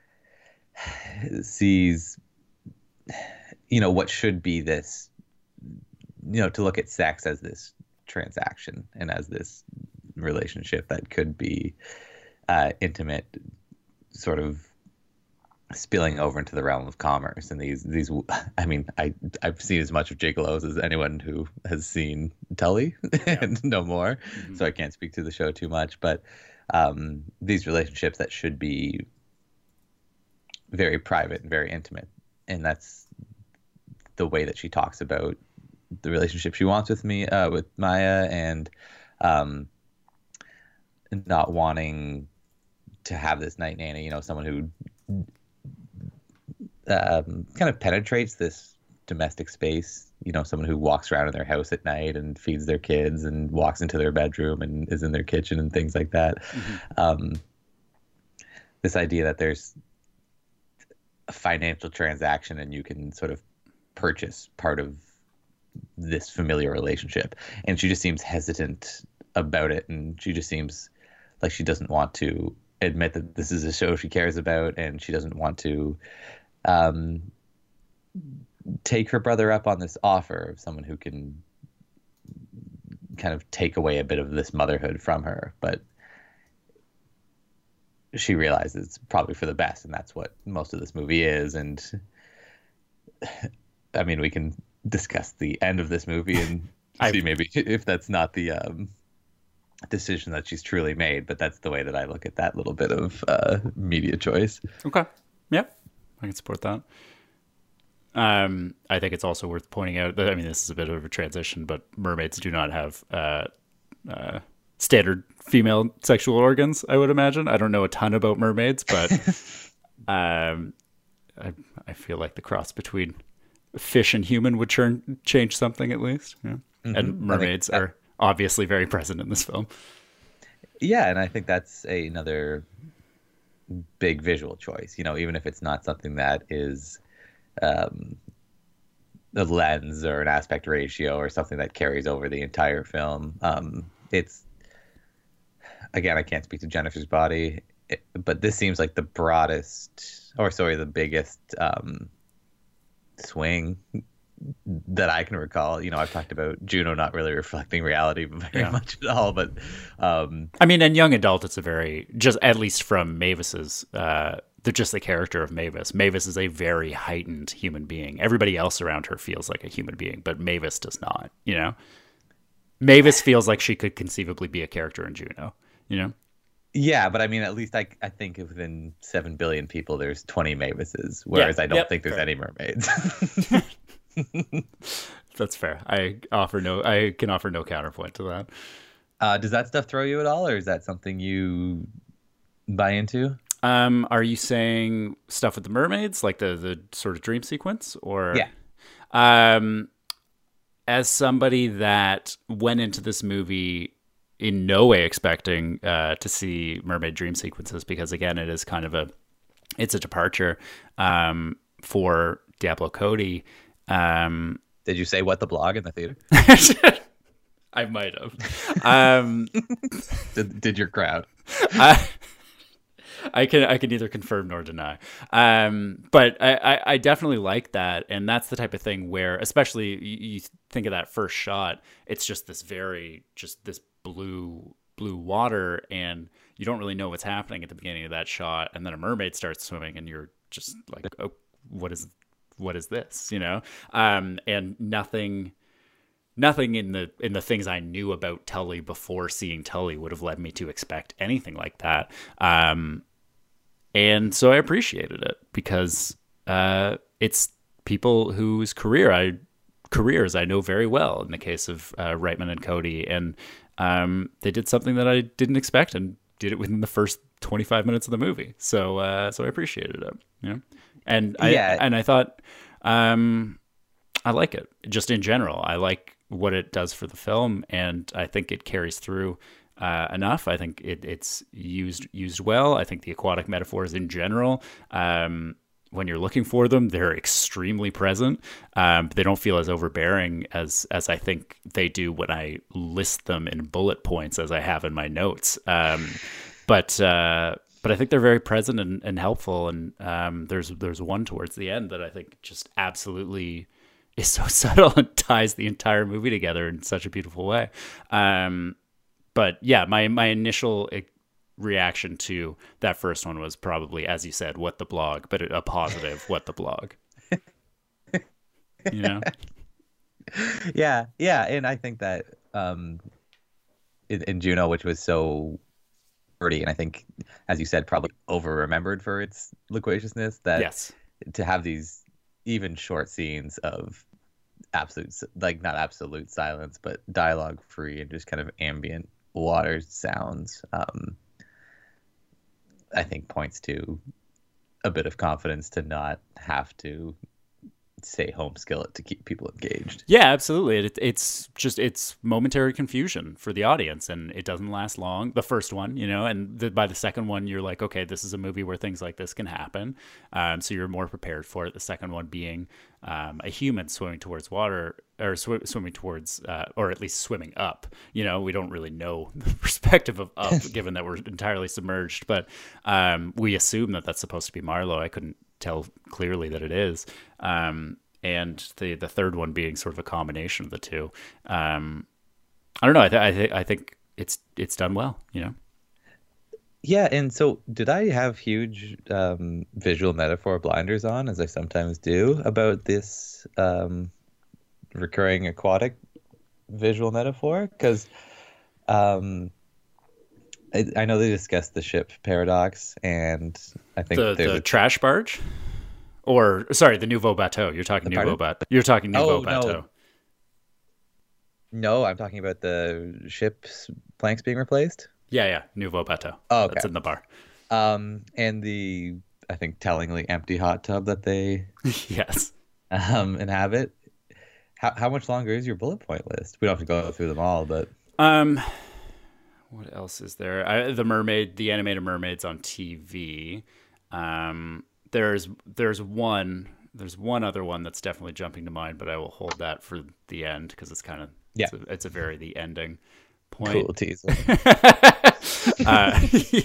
sees, you know, what should be this, you know, to look at sex as this transaction and as this relationship that could be uh, intimate, sort of spilling over into the realm of commerce. And these, these, I mean, I, I've seen as much of gigolos as anyone who has seen Tully and no more. Mm-hmm. So I can't speak to the show too much, but um, these relationships that should be very private and very intimate. And that's the way that she talks about the relationship she wants with me, uh, with Maya, and um, not wanting to have this night nanny, you know, someone who um, kind of penetrates this domestic space, you know, someone who walks around in their house at night and feeds their kids and walks into their bedroom and is in their kitchen and things like that. Mm-hmm. Um, this idea that there's a financial transaction and you can sort of purchase part of this familiar relationship. And she just seems hesitant about it. And she just seems like she doesn't want to admit that this is a show she cares about, and she doesn't want to um, take her brother up on this offer of someone who can kind of take away a bit of this motherhood from her. But she realizes it's probably for the best, and that's what most of this movie is. And I mean, we can discuss the end of this movie and I- see maybe if that's not the um, decision that she's truly made, but that's the way that I look at that little bit of uh, media choice. Okay. Yep. I can support that. Um, I think it's also worth pointing out that, I mean, this is a bit of a transition, but mermaids do not have uh, uh, standard female sexual organs, I would imagine. I don't know a ton about mermaids, but um, I, I feel like the cross between fish and human would churn, change something at least. Yeah. Mhm. And mermaids that- are obviously very present in this film. Yeah, and I think that's a, another big visual choice. You know, even if it's not something that is um, a lens or an aspect ratio or something that carries over the entire film. Um, it's, again, I can't speak to Jennifer's Body. it, but this seems like the broadest, or sorry, the biggest um, swing that I can recall. You know, I've talked about Juno not really reflecting reality very Yeah. much at all, but um, I mean, in young adult, it's a very just at least from Mavis's uh, the just the character of Mavis. Mavis is a very heightened human being. Everybody else around her feels like a human being, but Mavis does not. You know, Mavis feels like she could conceivably be a character in Juno. You know. yeah, but I mean, at least I I think within seven billion people, there's twenty Mavises, whereas Yeah, I don't yep, think there's fair. any mermaids. That's fair. I offer no. I can offer no counterpoint to that. uh, does that stuff throw you at all, or is that something you buy into? Um, are you saying stuff with the mermaids, like the the sort of dream sequence, or Yeah. Um, as somebody that went into this movie in no way expecting uh, to see mermaid dream sequences, because again, it is kind of a it's a departure um, for Diablo Cody. Um, Did you say what the blog in the theater? I might have. Um, Did, did your crowd? I, I can I can neither confirm nor deny. Um, but I, I, I definitely like that, and that's the type of thing where, especially you, you think of that first shot, it's just this very just this blue blue water, and you don't really know what's happening at the beginning of that shot, and then a mermaid starts swimming, and you're just like, oh, what is what is this? You know, um, and nothing. Nothing in the in the things I knew about Tully before seeing Tully would have led me to expect anything like that. Um, and so I appreciated it because uh, it's people whose career I careers I know very well. In the case of uh, Reitman and Cody, and um, they did something that I didn't expect and did it within the first twenty-five minutes of the movie. So uh, so I appreciated it. You know, and I Yeah. and I thought um, I like it just in general. I like what it does for the film, and I think it carries through uh, enough. I think it, it's used used well. I think the aquatic metaphors in general, um, when you're looking for them, they're extremely present. Um, but they don't feel as overbearing as as I think they do when I list them in bullet points, as I have in my notes. Um, but uh, but I think they're very present and, and helpful. And um, there's there's one towards the end that I think just absolutely is so subtle and ties the entire movie together in such a beautiful way. Um, but yeah, my, my initial reaction to that first one was probably, as you said, what the blog, but a positive, what the blog, you know? Yeah. Yeah. And I think that um, in, in Juno, which was so pretty, and I think, as you said, probably over remembered for its loquaciousness, that Yes. to have these even short scenes of absolute, like not absolute silence, but dialogue free and just kind of ambient water sounds, um, I think points to a bit of confidence to not have to say home skillet to keep people engaged. Yeah, absolutely. It, it's just, it's momentary confusion for the audience, and it doesn't last long. The first one, you know, and the, by the second one, you're like, okay, this is a movie where things like this can happen. Um, so you're more prepared for it. The second one being um, a human swimming towards water, or sw- swimming towards, uh, or at least swimming up. You know, we don't really know the perspective of up, given that we're entirely submerged, but um, we assume that that's supposed to be Marlowe. I couldn't tell clearly that it is. Um, and the the third one being sort of a combination of the two. Um, I don't know. I, th- I, th- I think it's it's done well, you know? Yeah, and so did I have huge um, visual metaphor blinders on, as I sometimes do, about this um, recurring aquatic visual metaphor? Because um, I, I know they discussed the ship paradox, and I think The there's the a trash barge, or sorry, the nouveau bateau. You're talking nouveau Pardon? bateau. You're talking nouveau Oh, no. bateau. No, I'm talking about the ship's planks being replaced. Yeah, yeah, nouveau bateau. Oh, okay. That's in the bar. Um, and the, I think, tellingly empty hot tub that they Yes. um, inhabit. How how much longer is your bullet point list? We don't have to go through them all, but Um, what else is there? I, the mermaid, the animated mermaids on T V. Um, there's there's one there's one other one that's definitely jumping to mind, but I will hold that for the end because it's kind of Yeah. it's a, it's a very the ending point. cool teaser. uh,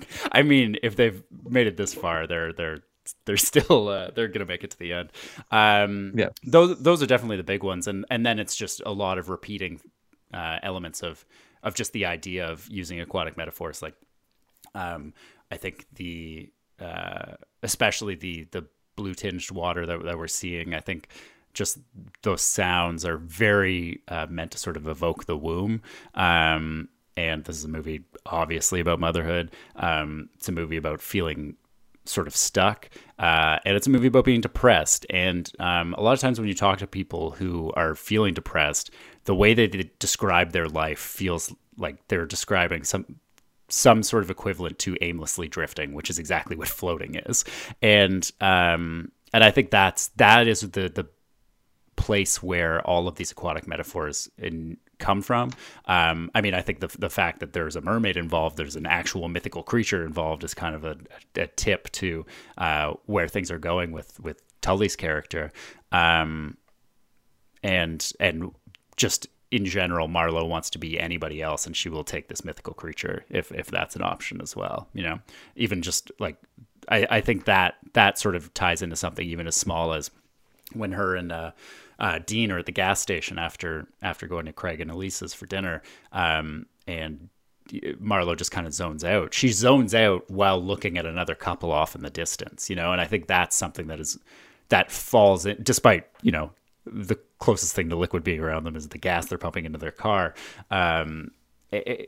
I mean, if they've made it this far, they're they're they're still uh, they're gonna make it to the end. Um, Yeah. those those are definitely the big ones, and and then it's just a lot of repeating uh, elements of of just the idea of using aquatic metaphors. Like, um, I think the uh, especially the the blue tinged water that that we're seeing. I think just those sounds are very uh, meant to sort of evoke the womb. Um, and this is a movie obviously about motherhood. Um, it's a movie about feeling sort of stuck. Uh, and it's a movie about being depressed. And um, a lot of times when you talk to people who are feeling depressed, the way they d- describe their life feels like they're describing some some sort of equivalent to aimlessly drifting, which is exactly what floating is. And um, and I think that's that is the the place where all of these aquatic metaphors in, come from. Um, I mean, I think the the fact that there's a mermaid involved, there's an actual mythical creature involved, is kind of a, a tip to uh, where things are going with with Tully's character, um, and and just in general, Marlowe wants to be anybody else, and she will take this mythical creature if if that's an option as well. You know, even just like I, I think that that sort of ties into something even as small as when her and uh, uh, Dean are at the gas station after after going to Craig and Elisa's for dinner, um, and Marlowe just kind of zones out. She zones out while looking at another couple off in the distance, you know, and I think that's something that is that falls in, despite, you know, the closest thing to liquid being around them is the gas they're pumping into their car. Um, it,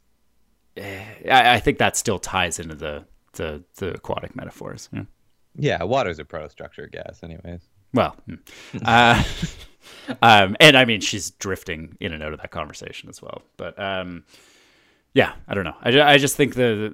it, I, I think that still ties into the the, the aquatic metaphors. Yeah. Yeah, water's a protostructure gas, anyways. Well, uh, um, and I mean, she's drifting in and out of that conversation as well. But um, yeah, I don't know. I, I just think the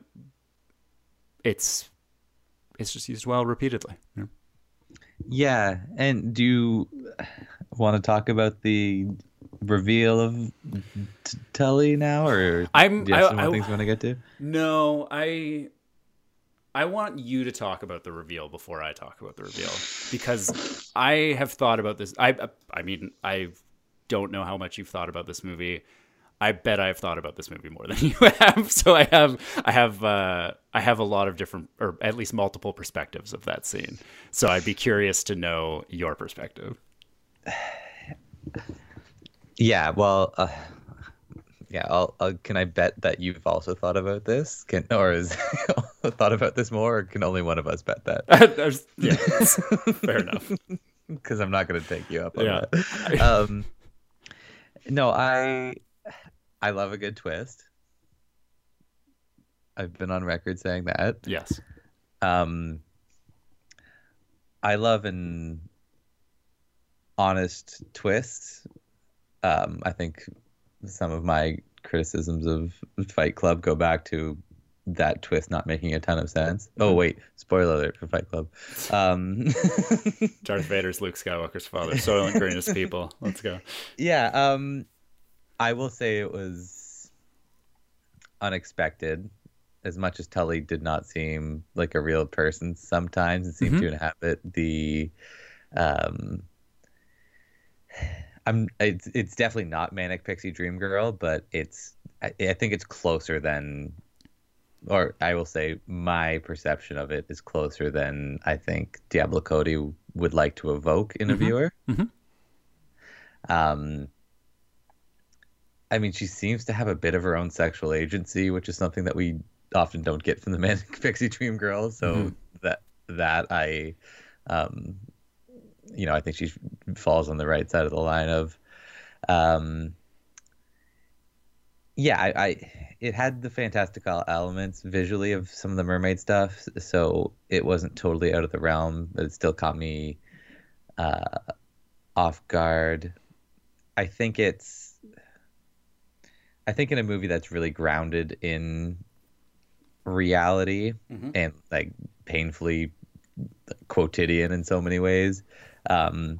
it's it's just used well repeatedly. Yeah. Yeah, and do you want to talk about the reveal of T- Tully now, or I'm, do you have I, some I, more things you want to get to? No, I I want you to talk about the reveal before I talk about the reveal, because I have thought about this. I I mean, I don't know how much you've thought about this movie. I bet I've thought about this movie more than you have. So I have, I have, uh, I have a lot of different, or at least multiple perspectives of that scene. So I'd be curious to know your perspective. Yeah, well, uh, yeah. I'll, I'll, can I bet that you've also thought about this? Can or is thought about this more, or can only one of us bet that? There's, yeah, fair enough. Because I'm not going to take you up on Yeah. that. Um, no, I. I love a good twist. I've been on record saying that. Yes. Um, I love an honest twist. Um, I think some of my criticisms of Fight Club go back to that twist not making a ton of sense. Oh, wait. Spoiler alert for Fight Club. Um, Darth Vader's Luke Skywalker's father. Soylent Green's people. Let's go. Yeah. Um, I will say it was unexpected. As much as Tully did not seem like a real person sometimes, it seemed Mm-hmm. to inhabit the um I'm it's it's definitely not Manic Pixie Dream Girl, but it's I, I think it's closer than, or I will say my perception of it is closer than I think Diablo Cody would like to evoke in a Mm-hmm. viewer. Mm-hmm. Um I mean, she seems to have a bit of her own sexual agency, which is something that we often don't get from the Manic Pixie Dream Girl. So Mm-hmm. that that I, um, you know, I think she falls on the right side of the line of, um, yeah, I, I it had the fantastical elements visually of some of the mermaid stuff, so it wasn't totally out of the realm, but it still caught me uh, off guard. I think it's. I think in a movie that's really grounded in reality Mm-hmm. and like painfully quotidian in so many ways, um,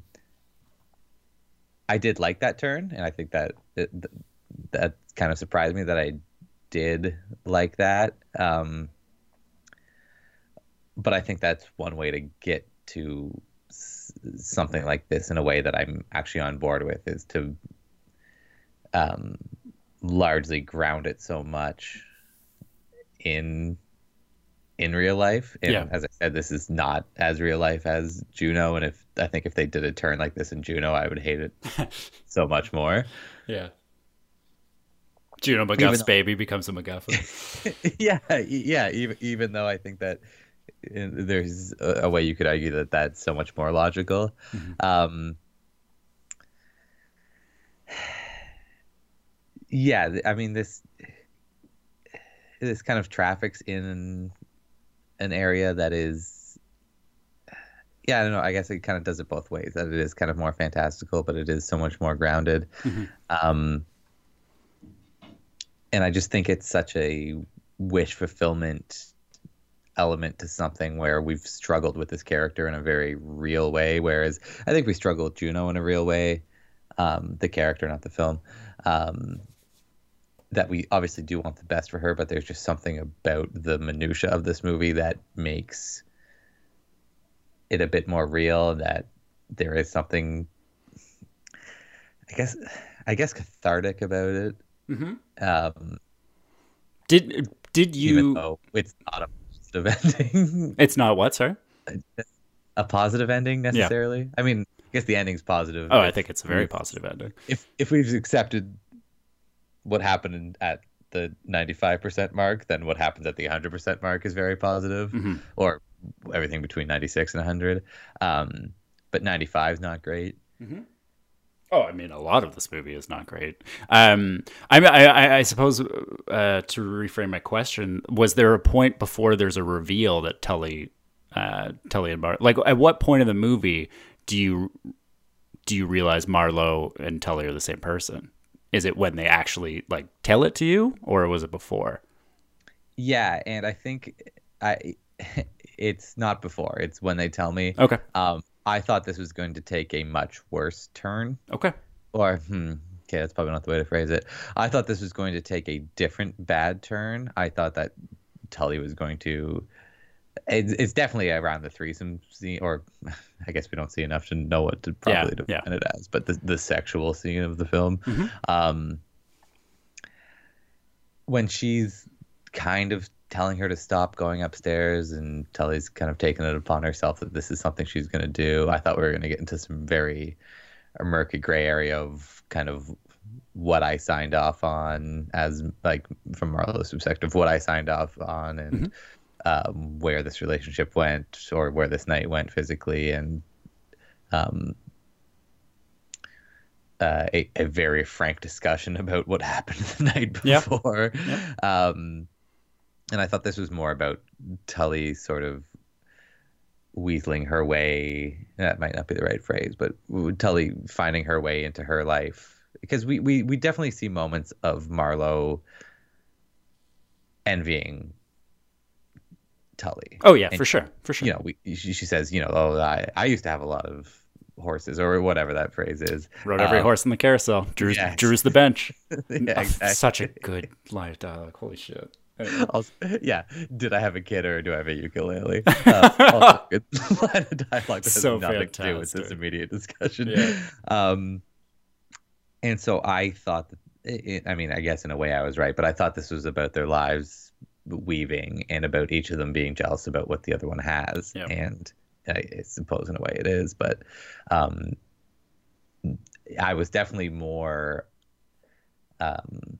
I did like that turn, and I think that it, that kind of surprised me that I did like that. Um, but I think that's one way to get to s- something like this in a way that I'm actually on board with, is to um, largely ground it so much in in real life. And Yeah. as I said, this is not as real life as Juno. And if I think if they did a turn like this in Juno, I would hate it so much more. Yeah. Juno MacGuff's though, baby becomes a MacGuffin. yeah, yeah. Even even though I think that there's a, a way you could argue that that's so much more logical. Mm-hmm. Um, yeah, I mean this this kind of traffics in an area that is, yeah, I don't know. I guess it kind of does it both ways. That it is kind of more fantastical, but it is so much more grounded. Mm-hmm. Um, and I just think it's such a wish fulfillment element to something where we've struggled with this character in a very real way. Whereas I think we struggle with Juno in a real way, um, the character, not the film. Um, that we obviously do want the best for her, but there's just something about the minutia of this movie that makes it a bit more real. That there is something, I guess, I guess cathartic about it. Mm-hmm. Um, did did you? Even though it's not a positive ending. It's not what, sorry? A positive ending necessarily. Yeah. I mean, I guess the ending's positive. Oh, I think it's a very positive ending. If if we've accepted what happened in, at the ninety-five percent mark, then what happens at the one hundred percent mark is very positive, mm-hmm. or everything between ninety-six and one hundred. Um, but ninety-five is not great. Mm-hmm. Oh, I mean, a lot of this movie is not great. Um, I, I, I suppose uh, to reframe my question, was there a point before there's a reveal that Tully, uh, Tully and Mar, like at what point in the movie do you do you realize Marlowe and Tully are the same person? Is it when they actually like tell it to you, or was it before? Yeah, and I think I it's not before. It's when they tell me. Okay. Um, I thought this was going to take a much worse turn. Okay. Or, hmm, okay, that's probably not the way to phrase it. I thought this was going to take a different bad turn. I thought that Tully was going to... It's, it's definitely around the threesome scene, or I guess we don't see enough to know what to probably yeah, define yeah. it as, but the, the sexual scene of the film. Mm-hmm. Um, when she's kind of telling her to stop going upstairs and Tully's kind of taking it upon herself that this is something she's going to do. I thought we were going to get into some very murky gray area of kind of what I signed off on as like from Marlowe's perspective, what I signed off on and mm-hmm. um, where this relationship went or where this night went physically. And um, uh, a, a very frank discussion about what happened the night before. Yep. Yep. Um, And I thought this was more about Tully sort of weaseling her way. That might not be the right phrase, but Tully finding her way into her life. Because we, we, we definitely see moments of Marlowe envying Tully. Oh, yeah, and, for sure. For sure. You know, we, she, she says, you know, oh, I, I used to have a lot of horses or whatever that phrase is. Rode every um, horse in the carousel. Drew's, yes. Drew's the bench. Yeah, exactly. Oh, such a good line of dialogue. Holy shit. Also, yeah. Did I have a kid or do I have a ukulele? Uh, also good line of dialogue that has so nothing fantastic. to do with this immediate discussion. Yeah. Um, and so I thought that, it, I mean, I guess in a way I was right, but I thought this was about their lives weaving and about each of them being jealous about what the other one has. Yep. And I, I suppose in a way it is, but um, I was definitely more... Um,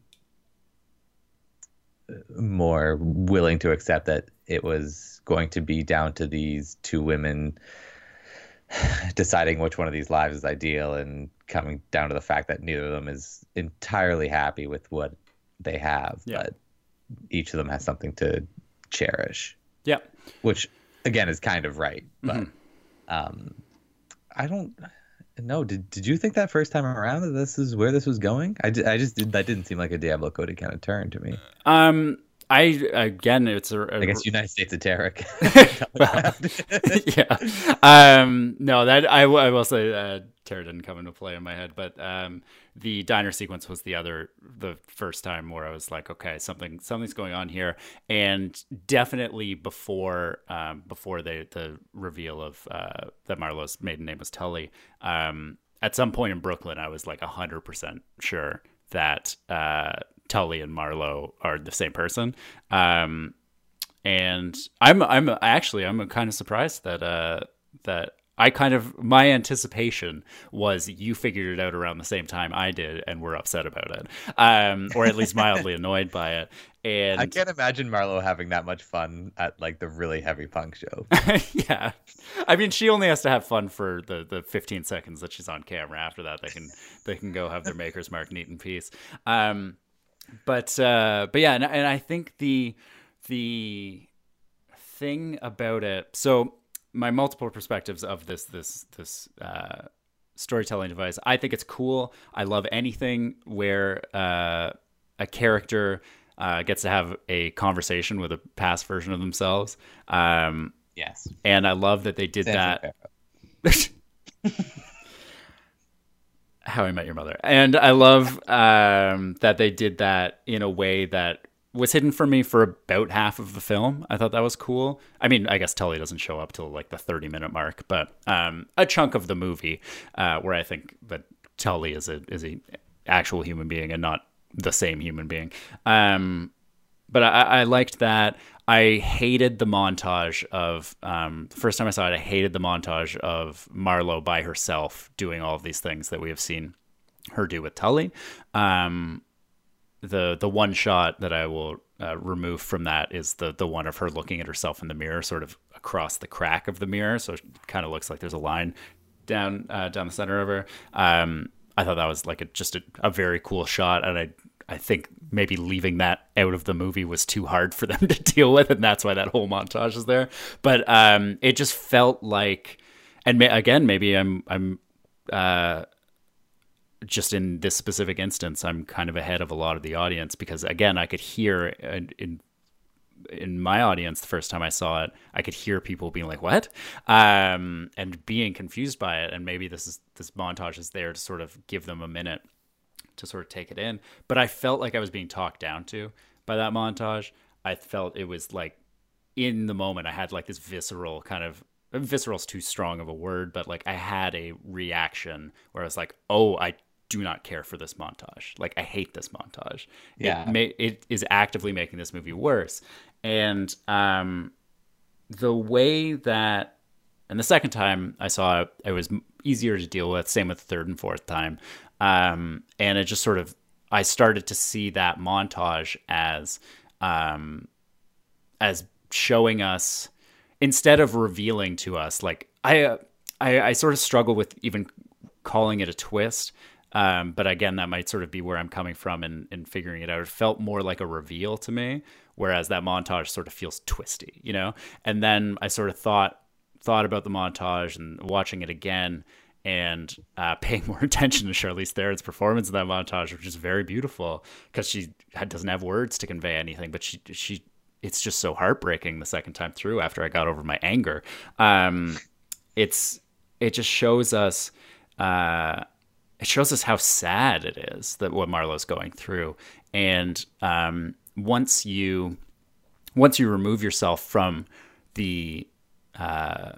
more willing to accept that it was going to be down to these two women deciding which one of these lives is ideal and coming down to the fact that neither of them is entirely happy with what they have, yeah. but each of them has something to cherish. Yeah. Which again is kind of right. But mm-hmm. um, I don't know. Did did you think that first time around that this is where this was going? I, I just did. That didn't seem like a Diablo Cody kind of turn to me. Um, I again, it's a. a I guess United States of Tarek. Yeah. Um. No, that I, I will say uh, Terror didn't come into play in my head, but um, the diner sequence was the other, the first time where I was like, okay, something something's going on here, and definitely before um before they the reveal of uh that Marlowe's maiden name was Tully. Um, at some point in Brooklyn, I was like a hundred percent sure that uh. Tully and Marlowe are the same person. Um, and I'm I'm actually I'm kind of surprised that uh that I kind of my anticipation was you figured it out around the same time I did and were upset about it, um, or at least mildly annoyed by it. And I can't imagine Marlo having that much fun at like the really heavy punk show. Yeah, I mean, she only has to have fun for the, the fifteen seconds that she's on camera. After that, they can they can go have their Maker's Mark neat in peace. Um, but uh, but yeah, and, and I think the the thing about it, so. My multiple perspectives of this this this uh, storytelling device. I think it's cool. I love anything where uh, a character uh, gets to have a conversation with a past version of themselves. Um, yes, and I love that they did Sanford that. How I Met Your Mother, and I love um, that they did that in a way that was hidden from me for about half of the film. I thought that was cool. I mean, I guess Tully doesn't show up till like the thirty minute mark, but um, a chunk of the movie uh, where I think that Tully is a is a actual human being and not the same human being. Um, but I, I liked that. I hated the montage of um, the first time I saw it. I hated the montage of Marlo by herself doing all of these things that we have seen her do with Tully. Um, The the one shot that I will uh, remove from that is the the one of her looking at herself in the mirror, sort of across the crack of the mirror, so it kind of looks like there's a line down uh, down the center of her. Um, I thought that was like a, just a, a very cool shot, and I I think maybe leaving that out of the movie was too hard for them to deal with, and that's why that whole montage is there. But um, it just felt like, and may, again, maybe I'm I'm. Uh, just in this specific instance, I'm kind of ahead of a lot of the audience because, again, I could hear in, in in my audience the first time I saw it, I could hear people being like, "What?" Um, and being confused by it. And maybe this is this montage is there to sort of give them a minute to sort of take it in. But I felt like I was being talked down to by that montage. I felt it was like in the moment I had like this visceral kind of visceral is too strong of a word, but like I had a reaction where I was like, "Oh, I." do not care for this montage. Like, I hate this montage. Yeah. It, may, it is actively making this movie worse. And um, the way that, and the second time I saw it, it was easier to deal with. Same with the third and fourth time. Um, and it just sort of, I started to see that montage as, um, as showing us, instead of revealing to us, like, I, I, I sort of struggle with even calling it a twist. Um, but again, that might sort of be where I'm coming from in, in figuring it out. It felt more like a reveal to me, whereas that montage sort of feels twisty, you know? And then I sort of thought thought about the montage and watching it again and uh, paying more attention to Charlize Theron's performance in that montage, which is very beautiful because she doesn't have words to convey anything, but she she it's just so heartbreaking the second time through after I got over my anger. Um, it's it just shows us... Uh, It shows us how sad it is that what Marlo's going through, and um, once you once you remove yourself from the uh,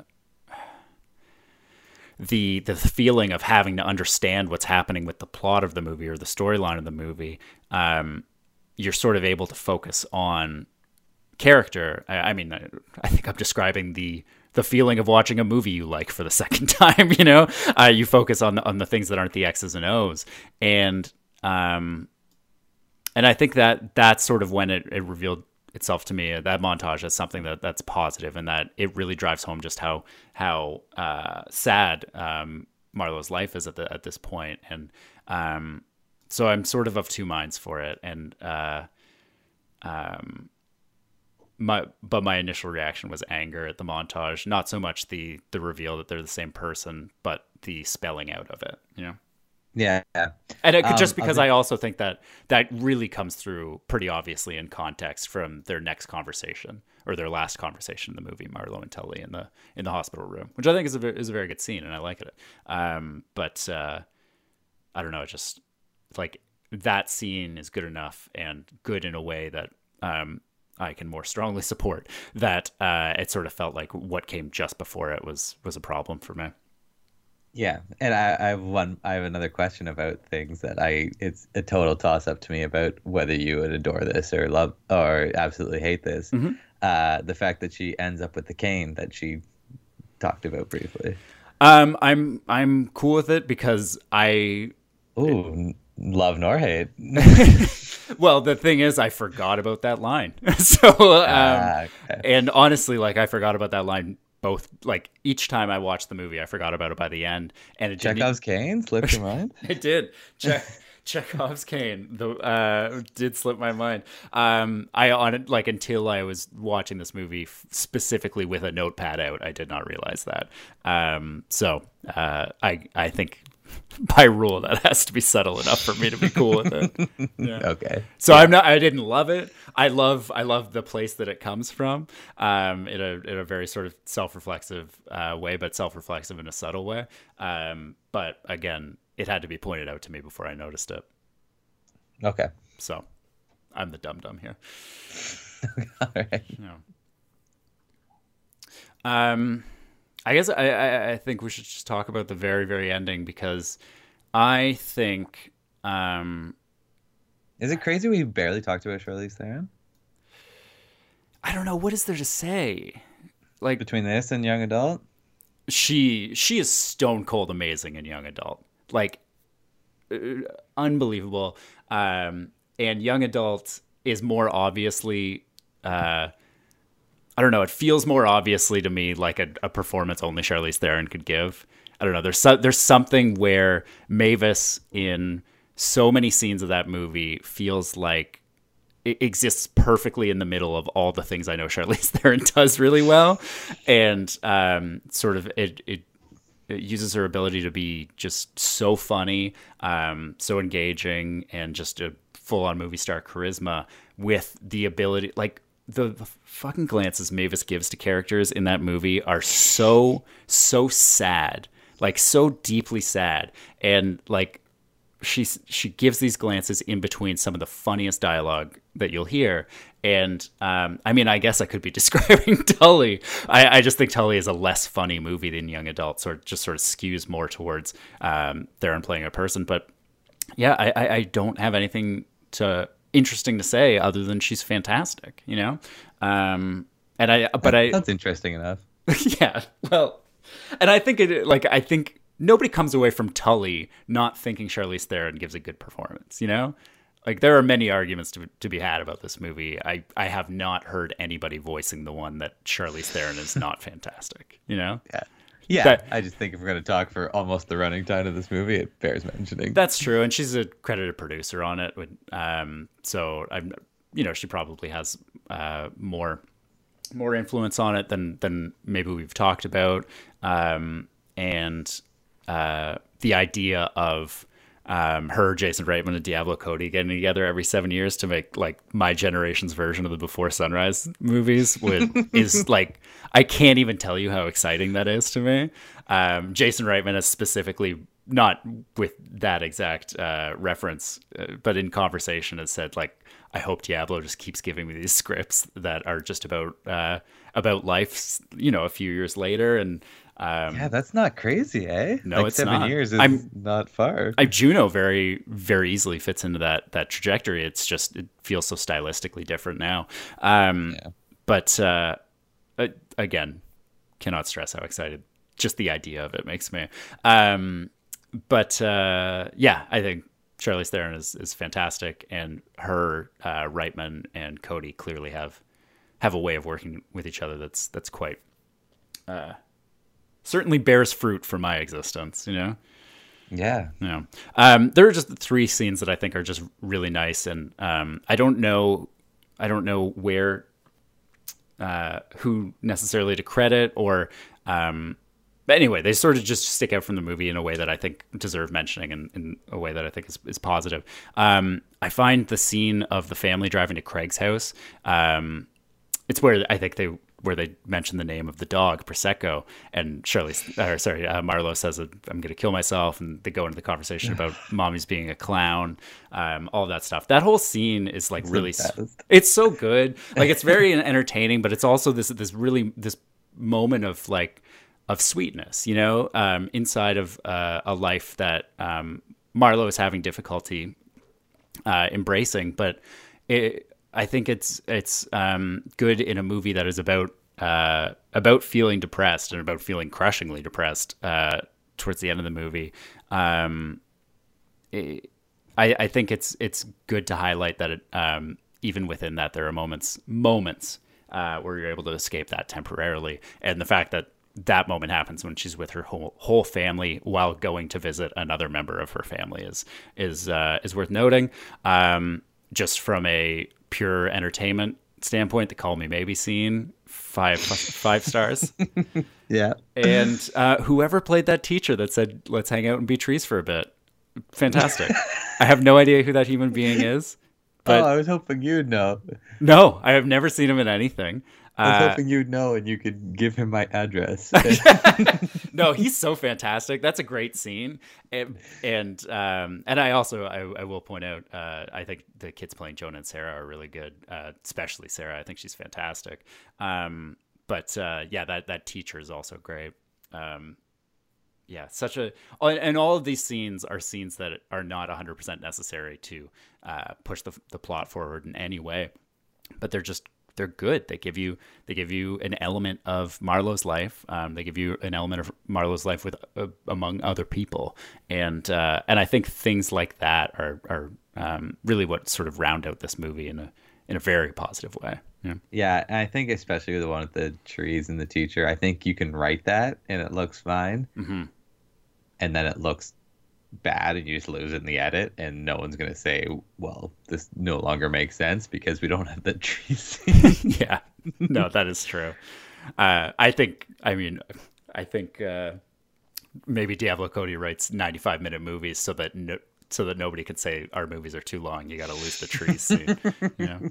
the the feeling of having to understand what's happening with the plot of the movie or the storyline of the movie, um, you're sort of able to focus on character. I, I mean, I, I think I'm describing the. the feeling of watching a movie you like for the second time, you know, uh, you focus on the, on the things that aren't the X's and O's. And, um, and I think that that's sort of when it, it revealed itself to me, that montage as something that that's positive and that it really drives home just how, how, uh, sad, um, Marlo's life is at the, at this point. And, um, so I'm sort of of two minds for it. And, uh, um, My, but my initial reaction was anger at the montage, not so much the the reveal that they're the same person, but the spelling out of it, you know? Yeah. And it, Um, just because okay. I also think that that really comes through pretty obviously in context from their next conversation or their last conversation in the movie, Marlo and Tully in the in the hospital room, which I think is a ve- is a very good scene and I like it. Um, but uh, I don't know, it just like that scene is good enough and good in a way that um, I can more strongly support that. Uh, it sort of felt like what came just before it was was a problem for me. Yeah, and I, I have one. I have another question about things that I. It's a total toss up to me about whether you would adore this or love or absolutely hate this. Mm-hmm. Uh, the fact that she ends up with the cane that she talked about briefly. Um, I'm I'm cool with it because I. Ooh, love nor hate. Well, the thing is, I forgot about that line. so, um, Ah, okay. and honestly, like I forgot about that line. Both like each time I watched the movie, I forgot about it by the end, and it didn't. Chekhov's cane slipped your mind. It did. Che- Chekhov's cane the, uh, did slip my mind. Um, I on it like until I was watching this movie f- specifically with a notepad out, I did not realize that. Um, so uh, I I think by rule that has to be subtle enough for me to be cool with it. Yeah. Okay. So I'm not. I didn't love it. I love. I love the place that it comes from. Um, in a in a very sort of self-reflexive uh, way, but self-reflexive in a subtle way. Um, but again, it had to be pointed out to me before I noticed it. Okay. So I'm the dum dum here. All right. Yeah. Um, I guess I, I I think we should just talk about the very very ending because I think um. Is it crazy we barely talked about Charlize Theron? I don't know, what is there to say? Like Between this and Young Adult? she she is stone cold amazing in Young Adult. Like uh, unbelievable. Um and Young Adult is more obviously uh I don't know, it feels more obviously to me like a, a performance only Charlize Theron could give. I don't know, there's so, there's something where Mavis in so many scenes of that movie feels like it exists perfectly in the middle of all the things I know Charlize Theron does really well. And um, sort of it, it, it uses her ability to be just so funny, um, so engaging, and just a full-on movie star charisma with the ability, like the, the fucking glances Mavis gives to characters in that movie are so, so sad, like so deeply sad. And like, she she gives these glances in between some of the funniest dialogue that you'll hear. And um, I mean, I guess I could be describing Tully. I, I just think Tully is a less funny movie than Young Adult, or just sort of skews more towards um, Theron playing a person. But yeah, I, I, I don't have anything to interesting to say other than she's fantastic, you know? Um, and I, but I, That's interesting enough. yeah, well, and I think it, like, I think, nobody comes away from Tully not thinking Charlize Theron gives a good performance, you know? Like, there are many arguments to to be had about this movie. I, I have not heard anybody voicing the one that Charlize Theron is not fantastic, you know? Yeah. Yeah. That- I just think if we're going to talk for almost the running time of this movie, it bears mentioning. That's true, and she's a credited producer on it. Um, so, I'm, you know, she probably has uh, more more influence on it than, than maybe we've talked about. Um, and... Uh, the idea of um, her, Jason Reitman, and Diablo Cody getting together every seven years to make like my generation's version of the Before Sunrise movies would is like I can't even tell you how exciting that is to me. Um, Jason Reitman has specifically, not with that exact uh, reference, uh, but in conversation has said like, I hope Diablo just keeps giving me these scripts that are just about uh, about life, you know, a few years later. And um, yeah, that's not crazy, eh? No, like it's seven not. years is I'm- not far. I, Juno very, very easily fits into that that trajectory. It's just it feels so stylistically different now. Um, Yeah. But uh, uh, again, cannot stress how excited just the idea of it makes me. Um, but uh, yeah, I think Charlize Theron is, is fantastic, and her uh, Reitman and Cody clearly have have a way of working with each other that's that's quite uh, certainly bears fruit for my existence. You know. Yeah. Yeah. Um, there are just three scenes that I think are just really nice, and um, I don't know, I don't know where, uh, who necessarily to credit, or, um, but anyway, they sort of just stick out from the movie in a way that I think deserve mentioning, and in a way that I think is, is positive. Um, I find the scene of the family driving to Craig's house. Um, it's where I think they. Where they mention the name of the dog, Prosecco, and Shirley, or sorry, uh, Marlo says, "I'm going to kill myself," and they go into the conversation about mommy's being a clown, um, all of that stuff. That whole scene is like It's really, the best. it's so good. Like it's very entertaining, but it's also this this really this moment of like of sweetness, you know, um, inside of uh, a life that um, Marlowe is having difficulty uh, embracing. But it, I think it's it's um, good in a movie that is about uh, about feeling depressed and about feeling crushingly depressed uh, towards the end of the movie. Um, it, I, I think it's it's good to highlight that it, um, even within that, there are moments moments uh, where you're able to escape that temporarily, and the fact that that moment happens when she's with her whole whole family while going to visit another member of her family is is uh, is worth noting. Um, just from a pure entertainment standpoint, the "Call Me Maybe" scene, five five stars. Yeah, and uh, whoever played that teacher that said, "Let's hang out and be trees for a bit." Fantastic. I have no idea who that human being is. But oh, I was hoping you'd know. No, I have never seen him in anything. I was Uh, hoping you'd know and you could give him my address. no, he's so fantastic. That's a great scene. And and, um, and I also, I, I will point out, uh, I think the kids playing Jonah and Sarah are really good, uh, especially Sarah. I think she's fantastic. Um, but uh, yeah, that, that teacher is also great. Um, Yeah, such a and all of these scenes are scenes that are not one hundred percent necessary to uh, push the the plot forward in any way, but they're just they're good. They give you they give you an element of Marlowe's life. Um, they give you an element of Marlowe's life with uh, among other people, and uh, and I think things like that are are um, really what sort of round out this movie in a in a very positive way. Yeah, Yeah, and I think especially the one with the trees and the teacher, I think you can write that and it looks fine. Mm-hmm. And then it looks bad and you just lose it in the edit and no one's going to say, well, this no longer makes sense because we don't have the trees. Yeah, no, that is true. Uh, I think, I mean, I think uh, maybe Diablo Cody writes ninety-five minute movies so that no, so that nobody can say our movies are too long. You got to lose the trees scene, you know?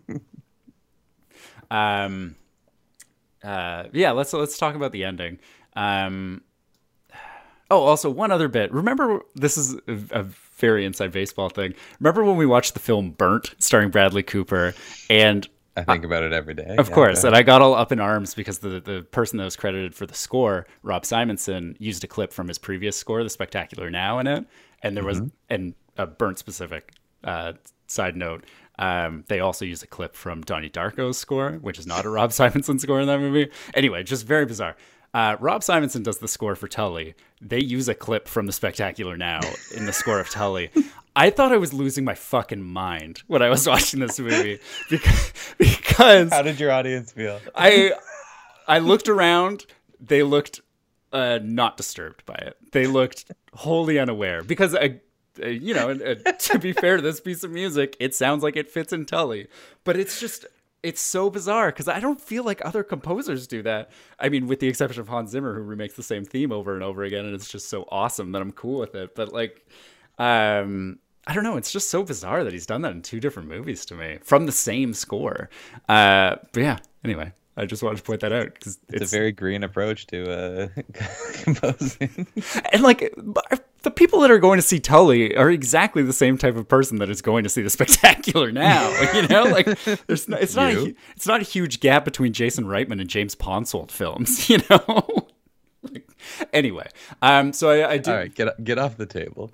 Um, uh, yeah, let's, let's talk about the ending. Um, Oh, also one other bit. Remember, this is a, a very inside baseball thing. Remember when we watched the film Burnt, starring Bradley Cooper, and I think about it every day. of Yeah, course, go and I got all up in arms because the the person that was credited for the score, Rob Simonson, used a clip from his previous score, The Spectacular Now, in it, and there was and a Burnt specific uh, side note. Um, they also use a clip from Donnie Darko's score, which is not a Rob Simonson score in that movie. Anyway, just very bizarre. Uh, Rob Simonson does the score for Tully. They use a clip from The Spectacular Now in the score of Tully. I thought I was losing my fucking mind when I was watching this movie because, because How did your audience feel? I I looked around. They looked uh, not disturbed by it. They looked wholly unaware because, uh, uh, you know, uh, to be fair to this piece of music, it sounds like it fits in Tully, but it's just. It's so bizarre because I don't feel like other composers do that. I mean, with the exception of Hans Zimmer, who remakes the same theme over and over again, and it's just so awesome that I'm cool with it. But like, um, I don't know. It's just so bizarre that he's done that in two different movies to me from the same score. Uh, but yeah. Anyway, I just wanted to point that out because It's, it's a very green approach to uh, composing. and like the people that are going to see Tully are exactly the same type of person that is going to see The Spectacular Now. You know, like there's no, it's not a, hu- it's not a huge gap between Jason Reitman and James Ponsoldt films. You know. Like, anyway, um, so I, I do. All right, get get off the table.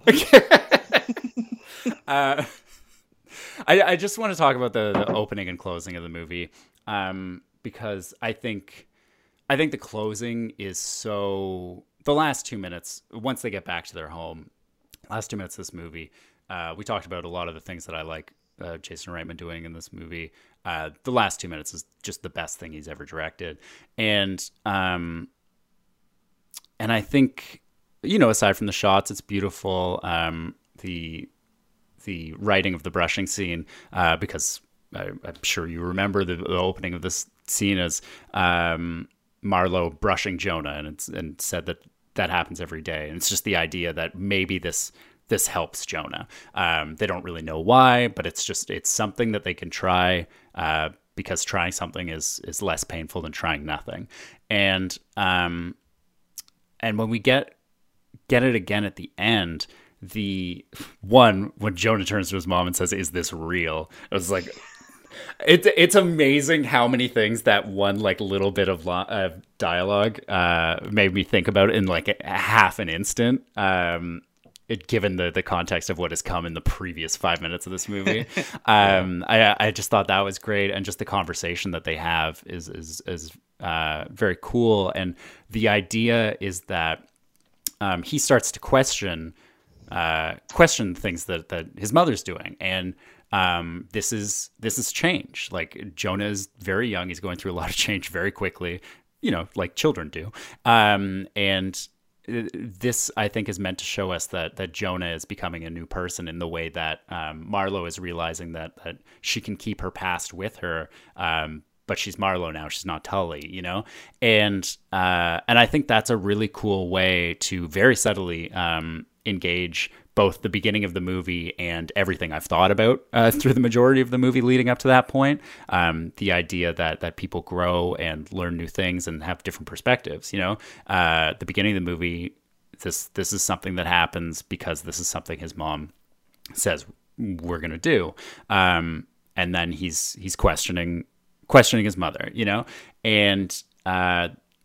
uh, I I just want to talk about the, the opening and closing of the movie, um, because I think I think the closing is so. The last two minutes, once they get back to their home, last two minutes of this movie, uh, we talked about a lot of the things that I like uh, Jason Reitman doing in this movie. Uh, the last two minutes is just the best thing he's ever directed, and um, and I think, you know, aside from the shots, it's beautiful. Um, the the writing of the brushing scene, uh, because I, I'm sure you remember the, the opening of this scene as um, Marlowe brushing Jonah, and it's, and said that that happens every day, and it's just the idea that maybe this this helps Jonah. Um, they don't really know why, but it's just it's something that they can try uh, because trying something is is less painful than trying nothing. And um, and when we get get it again at the end, the one when Jonah turns to his mom and says, "Is this real?" I was like. It's it's amazing how many things that one like little bit of lo- uh, dialogue uh, made me think about in like a, a half an instant. Um, it, given the the context of what has come in the previous five minutes of this movie, um, I I just thought that was great, and just the conversation that they have is is is uh, very cool. And the idea is that um, he starts to question uh, question things that that his mother's doing, and Um, this is this is change. Like Jonah is very young; he's going through a lot of change very quickly, you know, like children do. Um, and this, I think, is meant to show us that that Jonah is becoming a new person in the way that um, Marlo is realizing that that she can keep her past with her. Um, but she's Marlo now; she's not Tully, you know. And uh, and I think that's a really cool way to very subtly um, engage both the beginning of the movie and everything I've thought about uh, through the majority of the movie leading up to that point. Um, the idea that that people grow and learn new things and have different perspectives. You know, uh, the beginning of the movie, this this is something that happens because this is something his mom says we're gonna do, um, and then he's he's questioning questioning his mother. You know, and uh,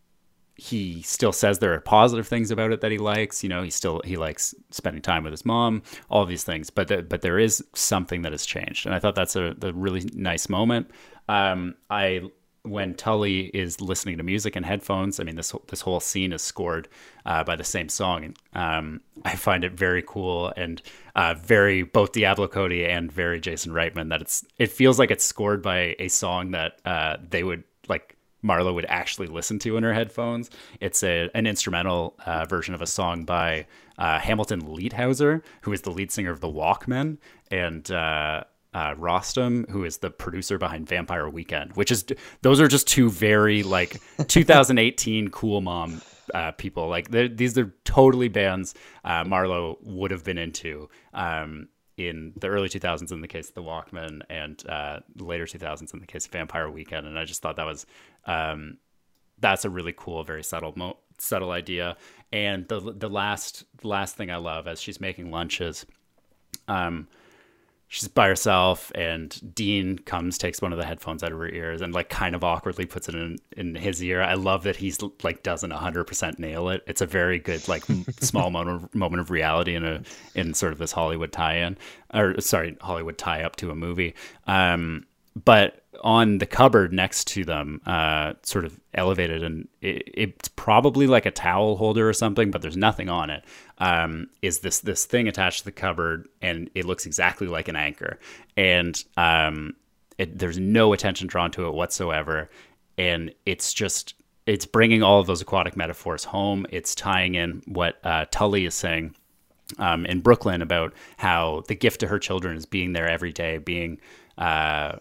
he still says there are positive things about it that he likes. You know, he still he likes spending time with his mom, all of these things. But the, but there is something that has changed, and I thought that's a, a really nice moment. Um, I when Tully is listening to music in headphones. I mean, this this whole scene is scored uh, by the same song, and um, I find it very cool and uh, very both Diablo Cody and very Jason Reitman. That it's it feels like it's scored by a song that uh, they would like. Marlo would actually listen to in her headphones. It's a, an instrumental uh, version of a song by uh, Hamilton Leithauser, who is the lead singer of the Walkmen, and uh, uh, Rostam, who is the producer behind Vampire Weekend, which is, those are just two very like two thousand eighteen cool mom uh, people. Like these are totally bands uh, Marlo would have been into. Um, in the early two thousands in the case of the Walkmen, and uh, later two thousands in the case of Vampire Weekend. And I just thought that was, um, that's a really cool, very subtle, mo- subtle idea. And the the last last thing I love as she's making lunches, um, she's by herself, and Dean comes, takes one of the headphones out of her ears, and like kind of awkwardly puts it in in his ear. I love that he's like doesn't one hundred percent nail it. It's a very good like small moment of, moment of reality in a in sort of this Hollywood tie-in, or sorry, Hollywood tie-up to a movie. Um, but on the cupboard next to them, uh, sort of elevated, and it, it's probably like a towel holder or something, but there's nothing on it. Um, is this this thing attached to the cupboard, and it looks exactly like an anchor, and um, it, there's no attention drawn to it whatsoever, and it's just it's bringing all of those aquatic metaphors home. It's tying in what uh, Tully is saying um, in Brooklyn about how the gift to her children is being there every day, being uh,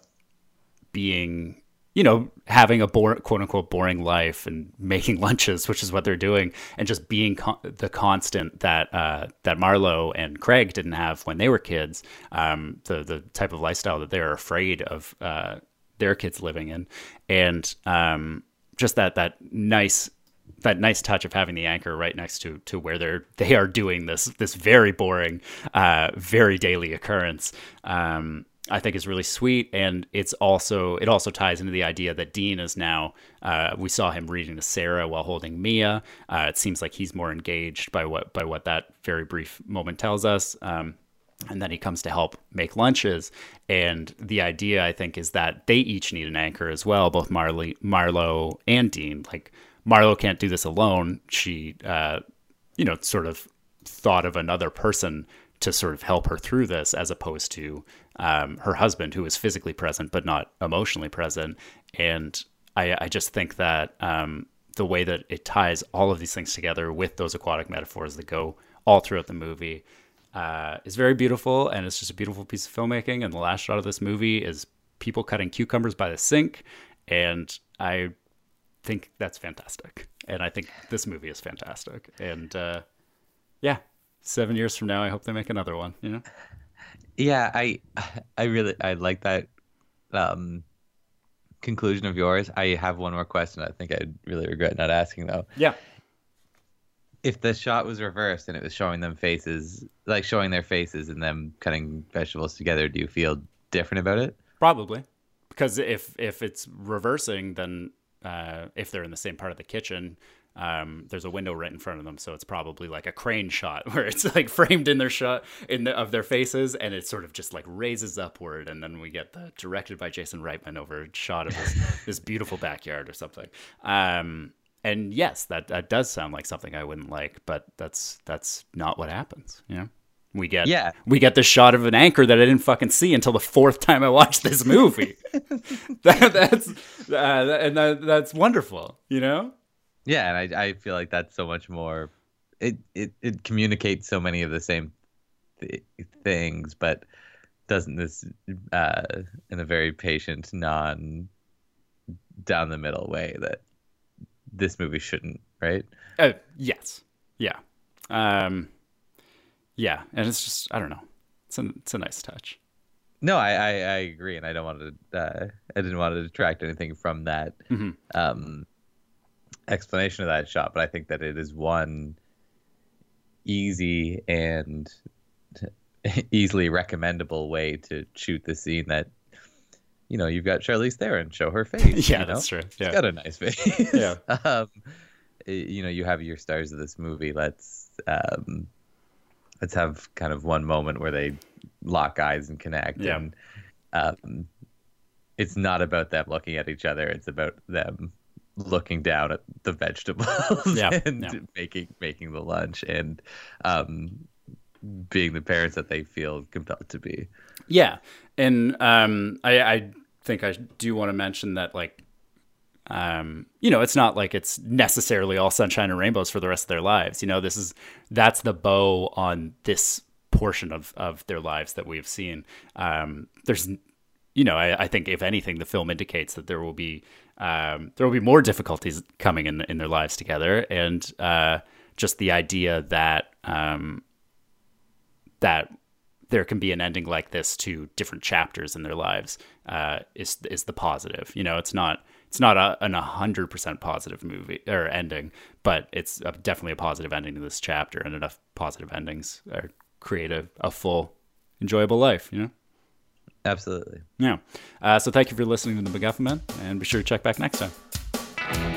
being, you know, having a bore, quote unquote boring life and making lunches, which is what they're doing, and just being con- the constant that uh, that Marlo and Craig didn't have when they were kids. Um, the the type of lifestyle that they're afraid of uh, their kids living in, and um, just that that nice that nice touch of having the anchor right next to to where they're they are doing this this very boring, uh, very daily occurrence. Um, I think is really sweet, and it's also it also ties into the idea that Dean is now. Uh, we saw him reading to Sarah while holding Mia. Uh, it seems like he's more engaged by what by what that very brief moment tells us. Um, and then he comes to help make lunches, and the idea I think is that they each need an anchor as well, both Marley, Marlo and Dean. Like Marlo can't do this alone. She, uh, you know, sort of thought of another person to sort of help her through this, as opposed to um, her husband, who is physically present but not emotionally present. And I, I just think that um, the way that it ties all of these things together with those aquatic metaphors that go all throughout the movie uh, is very beautiful, and it's just a beautiful piece of filmmaking. And the last shot of this movie is people cutting cucumbers by the sink, and I think that's fantastic. And I think this movie is fantastic. And uh, yeah. Seven years from now, I hope they make another one, you know? Yeah, I I really, I like that um, conclusion of yours. I have one more question I think I'd really regret not asking, though. Yeah. If the shot was reversed and it was showing them faces, like showing their faces and them cutting vegetables together, do you feel different about it? Probably. because if if it's reversing, then uh, if they're in the same part of the kitchen, um, there's a window right in front of them, so it's probably like a crane shot where it's like framed in their shot in the, of their faces, and it sort of just like raises upward, and then we get the directed by Jason Reitman over a shot of this, this beautiful backyard or something. Um, and yes, that that does sound like something I wouldn't like, but that's that's not what happens, you know. We get yeah. we get this shot of an anchor that I didn't fucking see until the fourth time I watched this movie. that, that's uh, and that, that's wonderful, you know. Yeah, and I I feel like that's so much more. It it, it communicates so many of the same th- things, but doesn't this uh, in a very patient, non down the middle way that this movie shouldn't, right? Uh, yes, yeah. Um, Yeah, and it's just, I don't know. It's a, it's a nice touch. No, I, I, I agree, and I don't want to. Uh, I didn't want to detract anything from that mm-hmm. um, explanation of that shot, but I think that it is one easy and easily recommendable way to shoot the scene. That, you know, you've got Charlize Theron, show her face. yeah, you know? that's true. Yeah. She's got a nice face. Yeah. um, you know, you have your stars of this movie. Let's. Um, Let's have kind of one moment where they lock eyes and connect. Yeah. And um, it's not about them looking at each other. It's about them looking down at the vegetables yeah. and yeah. making making the lunch and um, being the parents that they feel compelled to be. Yeah. And um, I, I think I do want to mention that, like, Um, you know, it's not like it's necessarily all sunshine and rainbows for the rest of their lives. You know, this is, that's the bow on this portion of, of their lives that we've seen. Um, there's, you know, I, I think if anything, the film indicates that there will be, um, there will be more difficulties coming in, in their lives together. And, uh, just the idea that, um, that there can be an ending like this to different chapters in their lives, uh, is, is the positive. You know, it's not, It's not a, an one hundred percent positive movie or ending, but it's a, definitely a positive ending to this chapter, and enough positive endings are create a, a full, enjoyable life, you know? Absolutely. Yeah. Uh, so thank you for listening to The MacGuffin Men, and be sure to check back next time.